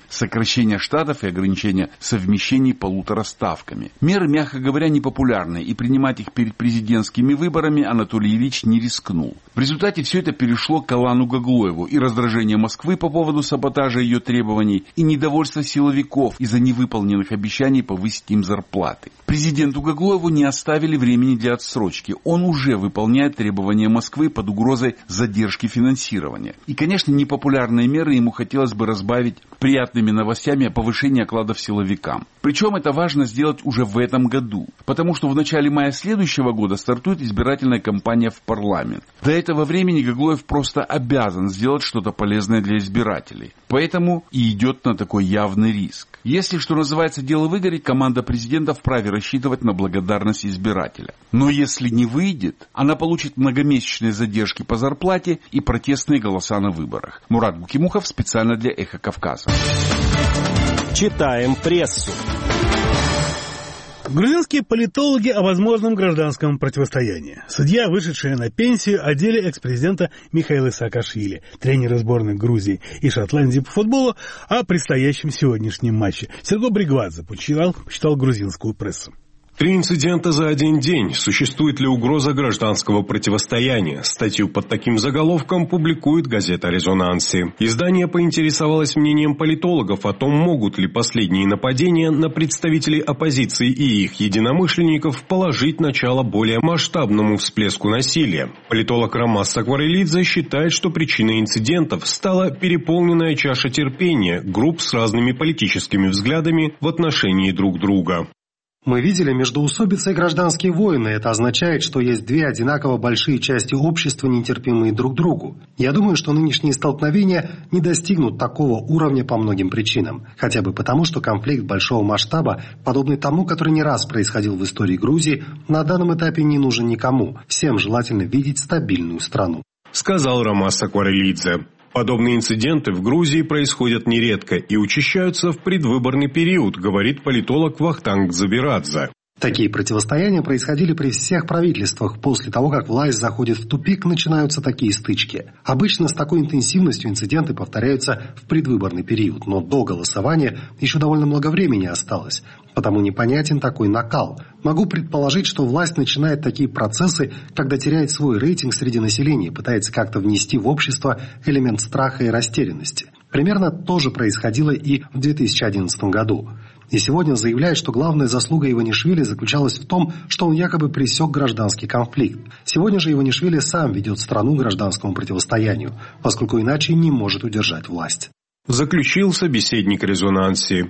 сокращение штатов и ограничение совмещений 1,5 ставками. Меры, мягко говоря, непопулярные, и принимать их перед президентскими выборами Анатолий Ильич не рискнул. В результате все это перешло к Алану Гаглоеву, и раздражение Москвы по поводу саботажа ее требований, и недовольство силовиков из-за невыполненных обещаний повысить им зарплаты. Президенту Гаглоеву не оставили времени для отсрочки. Он уже выполняет требования Москвы под угрозой задержки финансирования. И, конечно, непопулярные меры ему хотелось бы разбавить приятными новостями о повышении окладов силовикам. Причем это важно сделать уже в этом году, потому что в начале мая следующего года стартует избирательная кампания в парламент. До этого времени Гаглоев просто обязан сделать что-то полезное для избирателей. Поэтому и идет на такой явный риск. Если, что называется, дело выгорит, команда президента вправе рассчитывать на благодарность избирателя. Но если не выйдет, она получит многомесячные задержки по зарплате и протестные голоса на выборах. Мурат Букимухов специально для «Эхо Кавказа». Читаем прессу. Грузинские политологи о возможном гражданском противостоянии. Судья, вышедшая на пенсию, о деле экс-президента Михаила Саакашвили, тренера сборных Грузии и Шотландии по футболу, о предстоящем сегодняшнем матче. Серго Бригвадзе почитал грузинскую прессу. 3 инцидента за один день. Существует ли угроза гражданского противостояния? Статью под таким заголовком публикует газета «Резонанси». Издание поинтересовалось мнением политологов о том, могут ли последние нападения на представителей оппозиции и их единомышленников положить начало более масштабному всплеску насилия. Политолог Ромас Сакварелидзе считает, что причиной инцидентов стала переполненная чаша терпения групп с разными политическими взглядами в отношении друг друга. Мы видели междоусобицы и гражданские войны. Это означает, что есть две одинаково большие части общества, нетерпимые друг другу. Я думаю, что нынешние столкновения не достигнут такого уровня по многим причинам. Хотя бы потому, что конфликт большого масштаба, подобный тому, который не раз происходил в истории Грузии, на данном этапе не нужен никому. Всем желательно видеть стабильную страну. Сказал Ромас Сакварелидзе. Подобные инциденты в Грузии происходят нередко и учащаются в предвыборный период, говорит политолог Вахтанг Дзабирадзе. Такие противостояния происходили при всех правительствах. После того, как власть заходит в тупик, начинаются такие стычки. Обычно с такой интенсивностью инциденты повторяются в предвыборный период, но до голосования еще довольно много времени осталось. Потому непонятен такой накал. Могу предположить, что власть начинает такие процессы, когда теряет свой рейтинг среди населения, пытается как-то внести в общество элемент страха и растерянности. Примерно то же происходило и в 2011 году. И сегодня заявляет, что главная заслуга Иванишвили заключалась в том, что он якобы пресек гражданский конфликт. Сегодня же Иванишвили сам ведет страну к гражданскому противостоянию, поскольку иначе не может удержать власть. Заключил собеседник «Резонанси».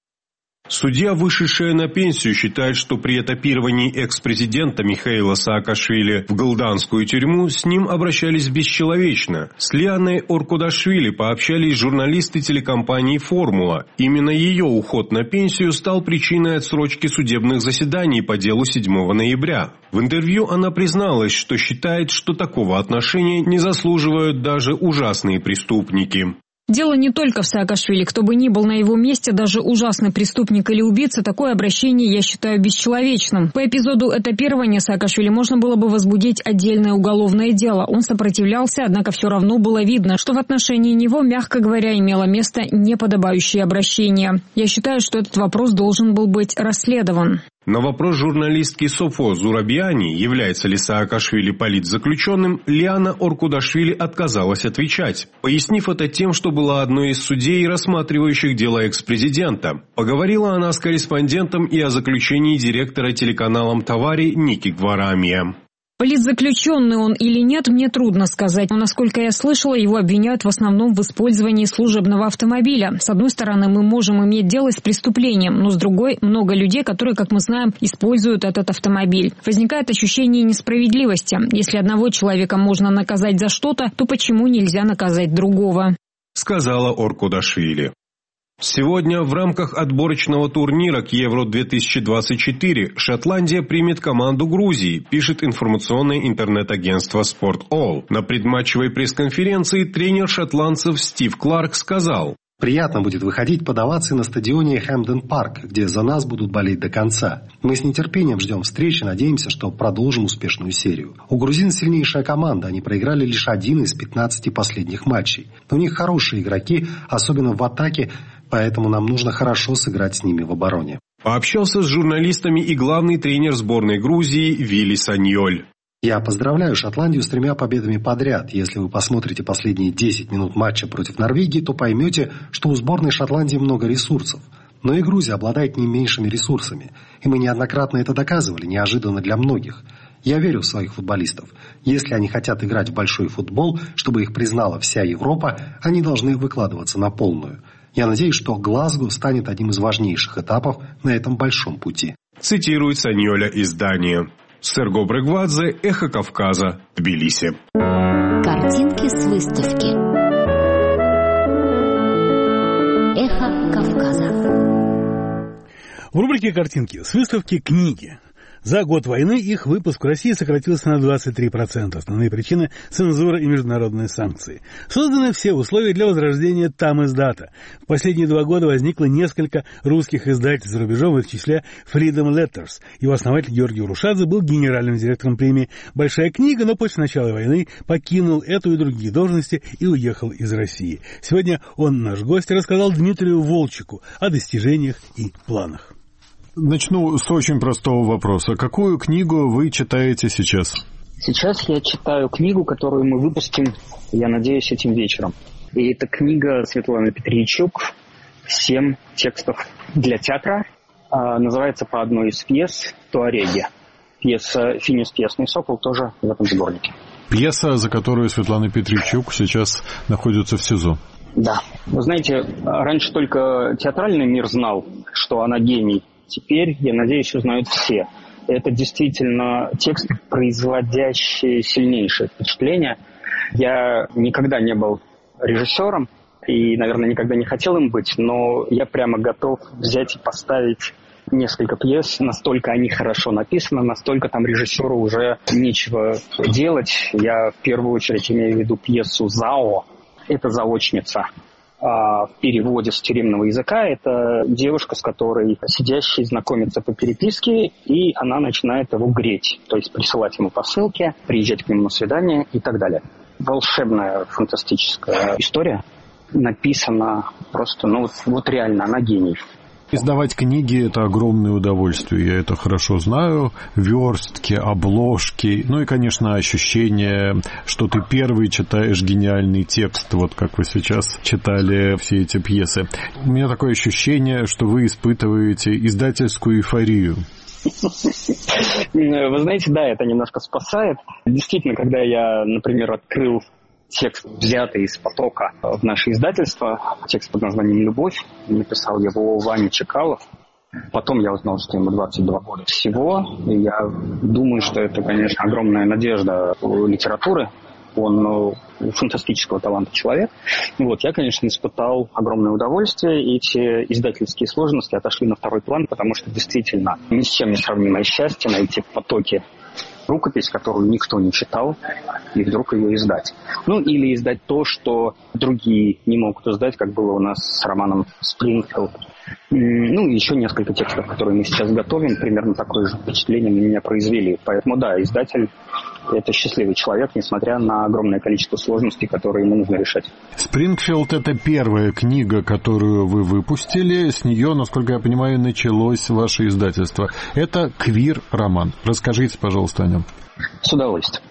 Судья, вышедшая на пенсию, считает, что при этапировании экс-президента Михаила Саакашвили в галданскую тюрьму с ним обращались бесчеловечно. С Лианой Оркудашвили пообщались журналисты телекомпании «Формула». Именно ее уход на пенсию стал причиной отсрочки судебных заседаний по делу 7 ноября. В интервью она призналась, что считает, что такого отношения не заслуживают даже ужасные преступники. Дело не только в Саакашвили. Кто бы ни был на его месте, даже ужасный преступник или убийца, такое обращение я считаю бесчеловечным. По эпизоду этапирования Саакашвили можно было бы возбудить отдельное уголовное дело. Он сопротивлялся, однако все равно было видно, что в отношении него, мягко говоря, имело место неподобающее обращение. Я считаю, что этот вопрос должен был быть расследован. На вопрос журналистки Софо Зурабиани, является ли Саакашвили политзаключенным, Лиана Оркудашвили отказалась отвечать, пояснив это тем, что была одной из судей, рассматривающих дело экс-президента. Поговорила она с корреспондентом и о заключении директора телеканала «Тавари» Ники Гварамия. Политзаключенный он или нет, мне трудно сказать. Но, насколько я слышала, его обвиняют в основном в использовании служебного автомобиля. С одной стороны, мы можем иметь дело с преступлением, но с другой, много людей, которые, как мы знаем, используют этот автомобиль. Возникает ощущение несправедливости. Если одного человека можно наказать за что-то, то почему нельзя наказать другого? Сказала Оркудашвили. Сегодня в рамках отборочного турнира к Евро-2024 Шотландия примет команду Грузии, пишет информационное интернет-агентство «Спорт.All». На предматчевой пресс-конференции тренер шотландцев Стив Кларк сказал: «Приятно будет выходить под овации на стадионе Хэмпден-Парк, где за нас будут болеть до конца. Мы с нетерпением ждем встречи, надеемся, что продолжим успешную серию. У грузин сильнейшая команда, они проиграли лишь 1 из 15 последних матчей. У них хорошие игроки, особенно в атаке. Поэтому нам нужно хорошо сыграть с ними в обороне. Пообщался с журналистами и главный тренер сборной Грузии Вилли Саньоль. Я поздравляю Шотландию с 3 победами подряд. Если вы посмотрите последние 10 минут матча против Норвегии, то поймете, что у сборной Шотландии много ресурсов. Но и Грузия обладает не меньшими ресурсами. И мы неоднократно это доказывали, неожиданно для многих. Я верю в своих футболистов. Если они хотят играть в большой футбол, чтобы их признала вся Европа, они должны выкладываться на полную. Я надеюсь, что Глазго станет одним из важнейших этапов на этом большом пути. Цитирует Саньоля издание. Серго Брегвадзе, Эхо Кавказа, Тбилиси. Картинки с выставки. Эхо Кавказа. В рубрике «Картинки» с выставки «Книги». За год войны их выпуск в России сократился на 23%. Основные причины – цензура и международные санкции. Созданы все условия для возрождения там-издата. В последние 2 года возникло несколько русских издательств за рубежом, в их числе Freedom Letters. Его основатель Георгий Урушадзе был генеральным директором премии «Большая книга», но после начала войны покинул эту и другие должности и уехал из России. Сегодня он, наш гость, рассказал Дмитрию Волчику о достижениях и планах. Начну с очень простого вопроса. Какую книгу вы читаете сейчас? Сейчас я читаю книгу, которую мы выпустим, я надеюсь, этим вечером. И это книга Светланы Петричук «7 текстов для театра». Называется по одной из пьес «Туареги». Пьеса «Финис Пьесный сокол» тоже в этом сборнике. Пьеса, за которую Светлана Петричук сейчас находится в СИЗО. Да. Вы знаете, раньше только театральный мир знал, что она гений. Теперь, я надеюсь, узнают все. Это действительно текст, производящий сильнейшее впечатление. Я никогда не был режиссером и, наверное, никогда не хотел им быть, но я прямо готов взять и поставить несколько пьес. Настолько они хорошо написаны, настолько там режиссеру уже нечего делать. Я в первую очередь имею в виду пьесу «Зао». Это заочница. В переводе с тюремного языка это девушка, с которой сидящий знакомится по переписке, и она начинает его греть, то есть присылать ему посылки, приезжать к нему на свидание и так далее. Волшебная, фантастическая история, написана просто, вот реально, она гений. Издавать книги – это огромное удовольствие, я это хорошо знаю. Верстки, обложки, ну и, конечно, ощущение, что ты первый читаешь гениальный текст, вот как вы сейчас читали все эти пьесы. У меня такое ощущение, что вы испытываете издательскую эйфорию. Вы знаете, да, это немножко спасает. Действительно, когда я, например, открыл текст, взятый из потока в наше издательство, текст под названием «Любовь», написал его Ваня Чекалов. Потом я узнал, что ему 22 года всего, и я думаю, что это, конечно, огромная надежда литературы. Он фантастического таланта человек. Я, конечно, испытал огромное удовольствие, и эти издательские сложности отошли на второй план, потому что действительно ни с чем не сравнимое счастье найти в потоке рукопись, которую никто не читал, и вдруг ее издать. Или издать то, что другие не могут издать, как было у нас с романом «Спрингфилд». И еще несколько текстов, которые мы сейчас готовим, примерно такое же впечатление на меня произвели. Поэтому, да, издатель – это счастливый человек, несмотря на огромное количество сложностей, которые ему нужно решать. «Спрингфилд» – это первая книга, которую вы выпустили. С нее, насколько я понимаю, началось ваше издательство. Это квир-роман. Расскажите, пожалуйста, о нем. С удовольствием.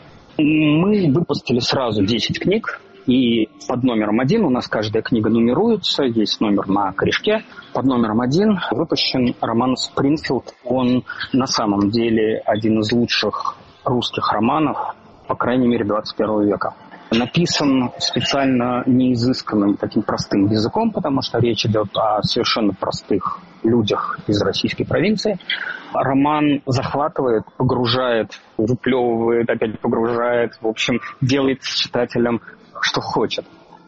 Мы выпустили сразу 10 книг. И под номером 1 у нас каждая книга нумеруется, есть номер на корешке. Под номером 1 выпущен роман «Спрингфилд». Он на самом деле один из лучших русских романов, по крайней мере, 21 века. Написан специально неизысканным таким простым языком, потому что речь идет о совершенно простых людях из российской провинции. Роман захватывает, погружает, выплевывает, опять погружает, в общем, делает с читателем что хочет.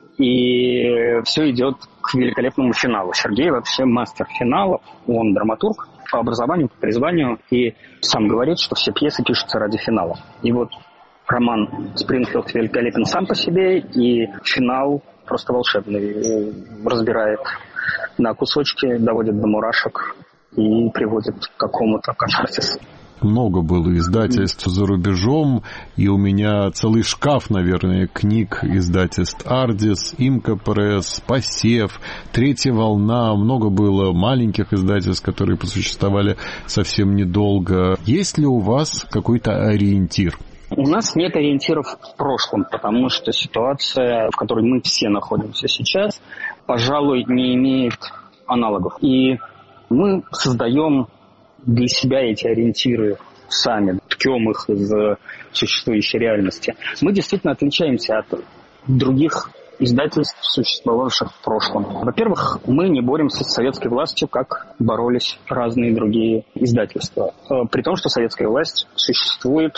И все идет к великолепному финалу. Сергей вообще мастер финалов. Он драматург по образованию, по призванию. И сам говорит, что все пьесы пишутся ради финала. И вот роман «Спрингфилд» великолепен сам по себе. И финал просто волшебный. Разбирает на кусочки, доводит до мурашек и приводит к какому-то катарсису. много было издательств за рубежом, и у меня целый шкаф, наверное, книг издательств «Ардис», «Имка Пресс», «Посев», «Третья волна». Много было маленьких издательств, которые посуществовали совсем недолго. Есть ли у вас какой-то ориентир? У нас нет ориентиров в прошлом, потому что ситуация, в которой мы все находимся сейчас, пожалуй, не имеет аналогов. И мы создаем для себя эти ориентиры сами, ткем их из существующей реальности. Мы действительно отличаемся от других издательств, существовавших в прошлом. Во-первых, мы не боремся с советской властью, как боролись разные другие издательства. При том, что советская власть существует,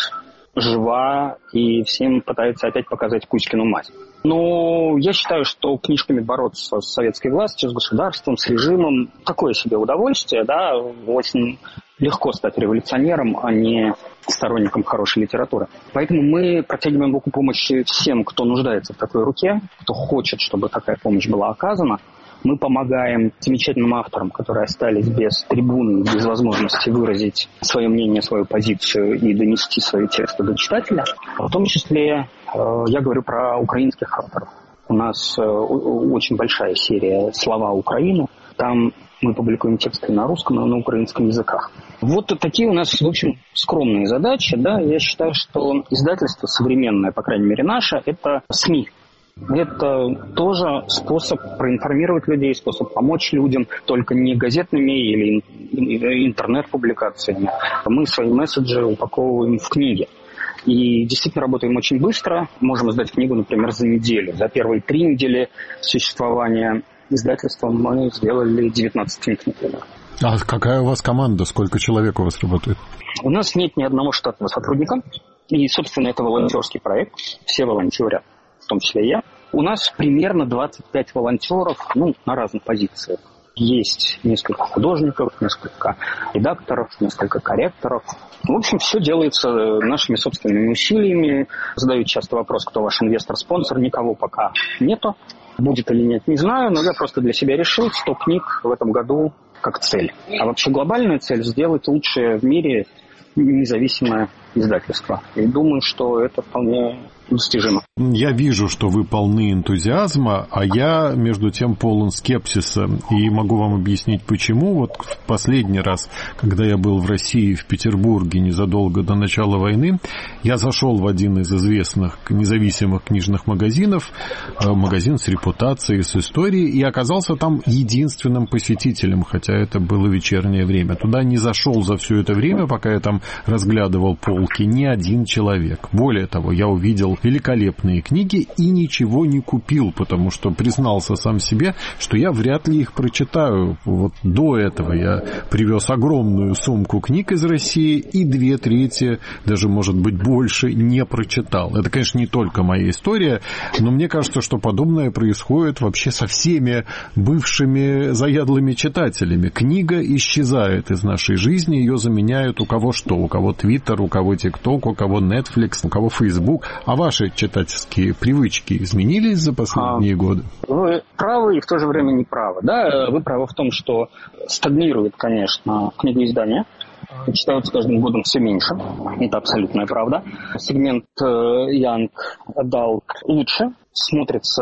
жива и всем пытается опять показать Кузькину мать. Но я считаю, что книжками бороться с советской властью, с государством, с режимом – такое себе удовольствие, да, очень легко стать революционером, а не сторонником хорошей литературы. Поэтому мы протягиваем руку помощи всем, кто нуждается в такой руке, кто хочет, чтобы такая помощь была оказана. Мы помогаем замечательным авторам, которые остались без трибуны, без возможности выразить свое мнение, свою позицию и донести свои тексты до читателя. В том числе я говорю про украинских авторов. У нас очень большая серия «Слова Украины». Там мы публикуем тексты на русском и на украинском языках. Вот такие у нас, в общем, скромные задачи. Да? Я считаю, что издательство современное, по крайней мере наше, это СМИ. Это тоже способ проинформировать людей, способ помочь людям, только не газетными или интернет-публикациями. Мы свои месседжи упаковываем в книги. И действительно работаем очень быстро. Можем издать книгу, например, за неделю. За первые 3 недели существования издательства мы сделали 19 книг, например. А какая у вас команда? Сколько человек у вас работает? У нас нет ни одного штатного сотрудника. И, собственно, это волонтерский проект. Все волонтерят, в том числе и я. У нас примерно 25 волонтеров, на разных позициях. Есть несколько художников, несколько редакторов, несколько корректоров. В общем, все делается нашими собственными усилиями. Задают часто вопрос, кто ваш инвестор-спонсор. Никого пока нету. Будет или нет, не знаю, но я просто для себя решил 100 книг в этом году как цель. А вообще глобальная цель – сделать лучшее в мире независимое издательство. И думаю, что это вполне достижимо. Я вижу, что вы полны энтузиазма, а я, между тем, полон скепсиса. И могу вам объяснить, почему. Вот в последний раз, когда я был в России, в Петербурге, незадолго до начала войны, я зашел в один из известных независимых книжных магазинов, магазин с репутацией, с историей, и оказался там единственным посетителем, хотя это было вечернее время. Туда не зашел за все это время, пока я там разглядывал полки, ни один человек. Более того, я увидел великолепные книги и ничего не купил, потому что признался сам себе, что я вряд ли их прочитаю. Вот до этого я привез огромную сумку книг из России и 2/3, даже, может быть, больше, не прочитал. Это, конечно, не только моя история, но мне кажется, что подобное происходит вообще со всеми бывшими заядлыми читателями. Книга исчезает из нашей жизни, ее заменяют у кого что. У кого Твиттер, у кого ТикТок, у кого Netflix, у кого Фейсбук. А ваши читательские привычки изменились за последние годы? Вы правы и в то же время не правы. Да, вы правы в том, что стагнирует, конечно, книгоиздание. Читают с каждым годом все меньше. Это абсолютная правда. Сегмент Young Adult лучше, смотрится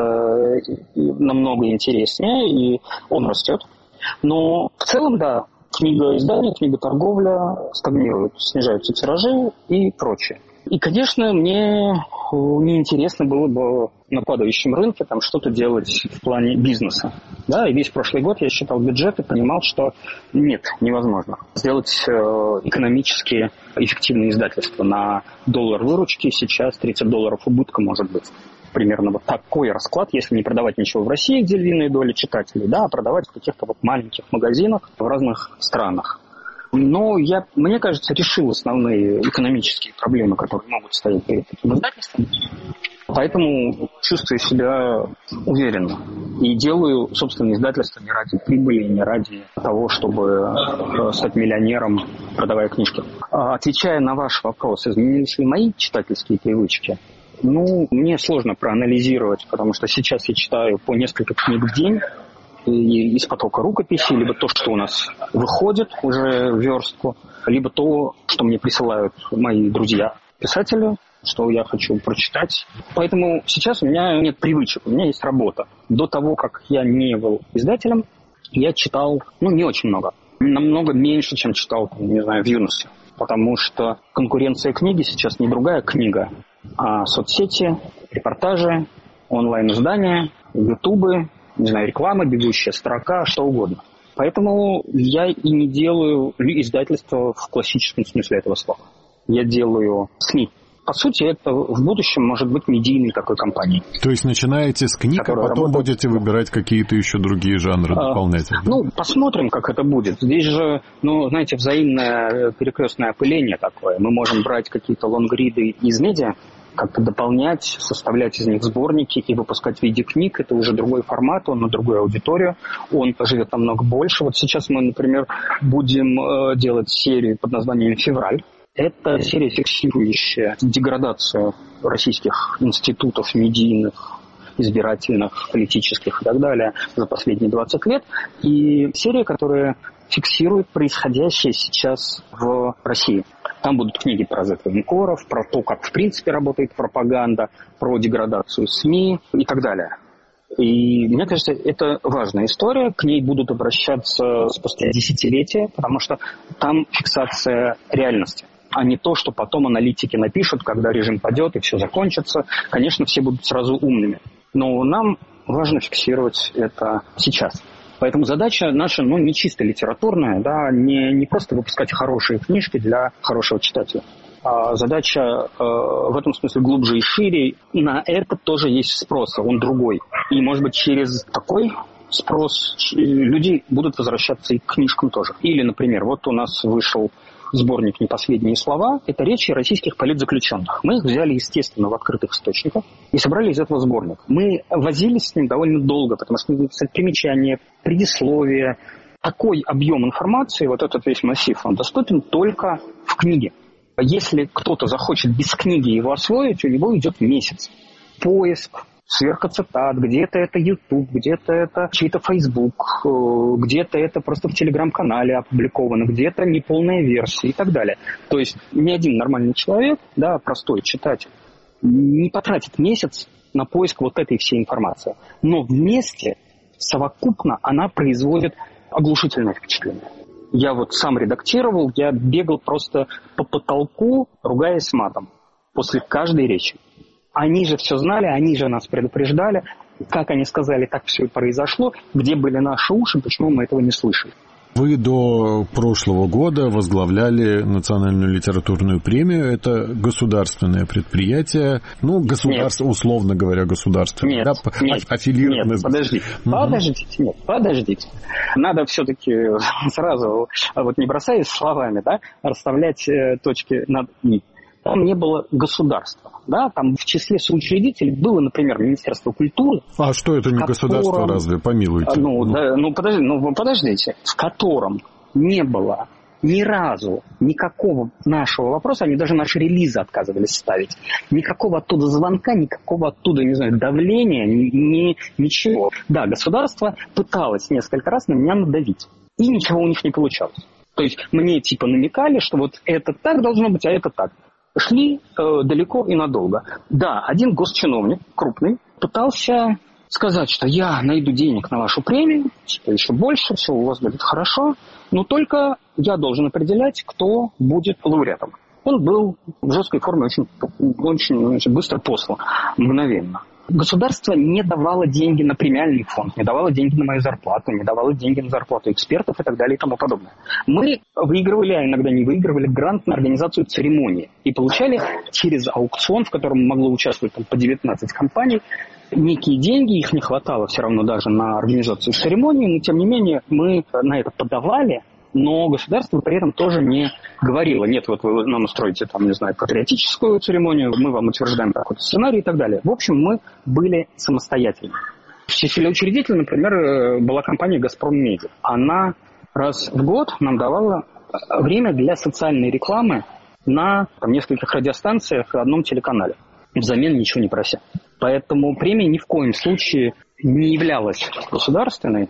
намного интереснее, и он растет. Но в целом, да, книгоиздание, книготорговля стагнируют, снижаются тиражи и прочее. И, конечно, мне неинтересно было бы на падающем рынке там что-то делать в плане бизнеса. Да, и весь прошлый год я считал бюджет и понимал, что нет, невозможно сделать экономически эффективное издательство. На $1 выручки сейчас $30 убытка может быть. Примерно вот такой расклад, если не продавать ничего в России, где львиная доля читателей, да, а продавать в каких-то вот маленьких магазинах в разных странах. Но я, мне кажется, решил основные экономические проблемы, которые могут стоять перед таким издательством. Поэтому чувствую себя уверенно. И делаю собственное издательство не ради прибыли, не ради того, чтобы стать миллионером, продавая книжки. Отвечая на ваш вопрос, изменились ли мои читательские привычки? Мне сложно проанализировать, потому что сейчас я читаю по несколько книг в день. из потока рукописей, либо то, что у нас выходит уже в верстку, либо то, что мне присылают мои друзья-писатели, что я хочу прочитать. Поэтому сейчас у меня нет привычек, у меня есть работа. До того, как я не был издателем, я читал, не очень много. Намного меньше, чем читал, не знаю, в юности. Потому что конкуренция книги сейчас не другая книга, а соцсети, репортажи, онлайн-издания, ютубы, не знаю, реклама, бегущая строка, что угодно. Поэтому я и не делаю издательство в классическом смысле этого слова. Я делаю СМИ. По сути, это в будущем может быть медийной такой компанией. То есть начинаете с книг, а потом будете выбирать какие-то еще другие жанры, дополнять? Посмотрим, как это будет. Здесь же, знаете, взаимное перекрестное опыление такое. Мы можем брать какие-то лонгриды из медиа, как-то дополнять, составлять из них сборники и выпускать в виде книг. Это уже другой формат, он на другую аудиторию, он живет намного больше. Вот сейчас мы, например, будем делать серию под названием «Февраль». Это серия, фиксирующая деградацию российских институтов медийных, избирательных, политических и так далее за последние 20 лет. И серия, которая фиксирует происходящее сейчас в России. Там будут книги про Z-военкоров, про то, как в принципе работает пропаганда, про деградацию СМИ и так далее. И мне кажется, это важная история. К ней будут обращаться спустя десятилетия, потому что там фиксация реальности, а не то, что потом аналитики напишут, когда режим падет и все закончится. Конечно, все будут сразу умными. Но нам важно фиксировать это сейчас. Поэтому задача наша, не чисто литературная, да, не просто выпускать хорошие книжки для хорошего читателя. А задача в этом смысле глубже и шире. На это тоже есть спрос, он другой. И, может быть, через такой спрос люди будут возвращаться и к книжкам тоже. Или, например, вот у нас вышел сборник «Непоследние слова». Это речи российских политзаключенных. Мы их взяли, естественно, в открытых источниках и собрали из этого сборник. Мы возились с ним довольно долго, потому что нужно писать примечания, предисловия. Такой объем информации, вот этот весь массив, он доступен только в книге. Если кто-то захочет без книги его освоить, у него идет месяц. Поиск, сверка цитат, где-то это YouTube, где-то это чей-то Facebook, где-то это просто в Телеграм-канале опубликовано, где-то неполная версия и так далее. То есть ни один нормальный человек, да, простой читатель, не потратит месяц на поиск вот этой всей информации. Но вместе, совокупно, она производит оглушительное впечатление. Я вот сам редактировал, я бегал просто по потолку, ругаясь матом после каждой речи. Они же все знали, они же нас предупреждали. Как они сказали, так все и произошло. Где были наши уши, почему мы этого не слышали? Вы до прошлого года возглавляли Национальную литературную премию. Это государственное предприятие. Условно говоря, государственное. Нет, подождите. Надо все-таки сразу, не бросаясь словами, да, расставлять точки над «и». Там не было государства. Да? Там в числе соучредителей было, например, Министерство культуры. А что это не государство, разве? Помилуйте. Подождите. В котором не было ни разу никакого нашего вопроса, они даже наши релизы отказывались ставить. Никакого оттуда звонка, никакого оттуда, давления, ничего. Да, государство пыталось несколько раз на меня надавить. И ничего у них не получалось. То есть мне намекали, что вот это так должно быть, а это так. Шли далеко и надолго. Да, один госчиновник, крупный, пытался сказать, что я найду денег на вашу премию, что еще больше, все у вас будет хорошо, но только я должен определять, кто будет лауреатом. Он был в жесткой форме очень быстро послан, мгновенно. Государство не давало деньги на премиальный фонд, не давало деньги на мою зарплату, не давало деньги на зарплату экспертов и так далее и тому подобное. Мы выигрывали, а иногда не выигрывали, грант на организацию церемонии и получали через аукцион, в котором могло участвовать по 19 компаний, некие деньги, их не хватало все равно даже на организацию церемонии, но тем не менее мы на это подавали. Но государство при этом тоже не говорило, нет, вот вы нам устроите, патриотическую церемонию, мы вам утверждаем какой-то сценарий и так далее. В общем, мы были самостоятельны. В числе учредителей, например, была компания «Газпром Медиа». Она раз в год нам давала время для социальной рекламы на нескольких радиостанциях и одном телеканале, взамен ничего не прося. Поэтому премия ни в коем случае не являлась государственной.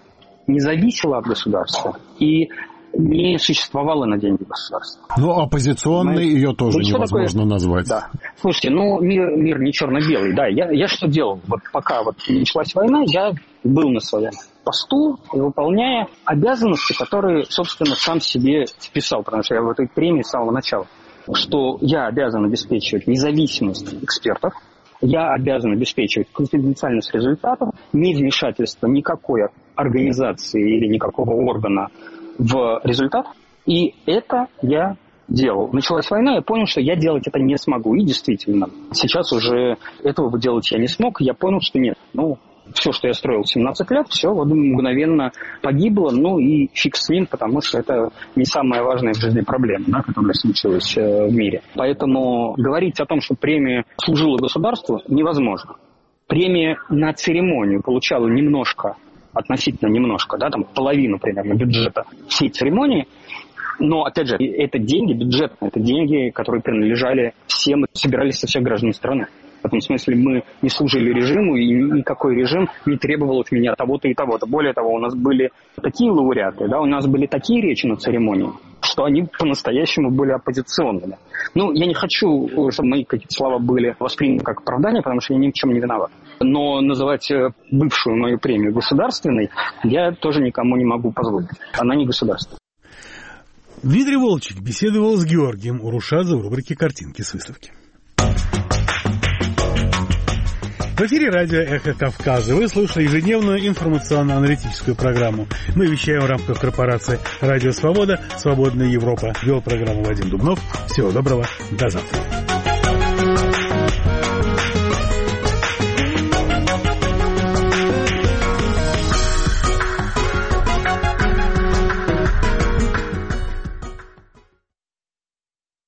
не зависела от государства и не существовала на деньги государства. Ну, оппозиционной ее тоже невозможно назвать. Да. Слушайте, мир не черно-белый. Да, я что делал? Вот пока началась война, я был на своем посту, выполняя обязанности, которые, собственно, сам себе вписал, потому что я в этой премии с самого начала, что я обязан обеспечивать независимость экспертов, я обязан обеспечивать конфиденциальность результатов, невмешательство никакой организации или никакого органа в результат, и это я делал. Началась война, я понял, что я делать это не смогу, и действительно, сейчас уже этого делать я не смог, я понял, что нет, все, что я строил 17 лет, все мгновенно погибло, и фиг с ним, потому что это не самая важная в жизни проблема, которая случилась в мире. Поэтому говорить о том, что премия служила государству, невозможно. Премия на церемонию получала относительно немножко, половину примерно бюджета всей церемонии, но, опять же, это деньги бюджетные, это деньги, которые принадлежали всем, собирались со всех граждан страны. В этом смысле мы не служили режиму, и никакой режим не требовал от меня того-то и того-то. Более того, у нас были такие лауреаты, у нас были такие речи на церемонии, что они по-настоящему были оппозиционными. Я не хочу, чтобы мои какие-то слова были восприняты как оправдание, потому что я ни в чем не виноват. Но называть бывшую мою премию государственной я тоже никому не могу позволить. Она не государственная. Дмитрий Волчек беседовал с Георгием Урушадзе в рубрике «Картинки с выставки». В эфире радио «Эхо Кавказа». Вы слушали ежедневную информационно-аналитическую программу. Мы вещаем в рамках корпорации «Радио Свобода», «Свободная Европа». Вел программу Вадим Дубнов. Всего доброго. До завтра.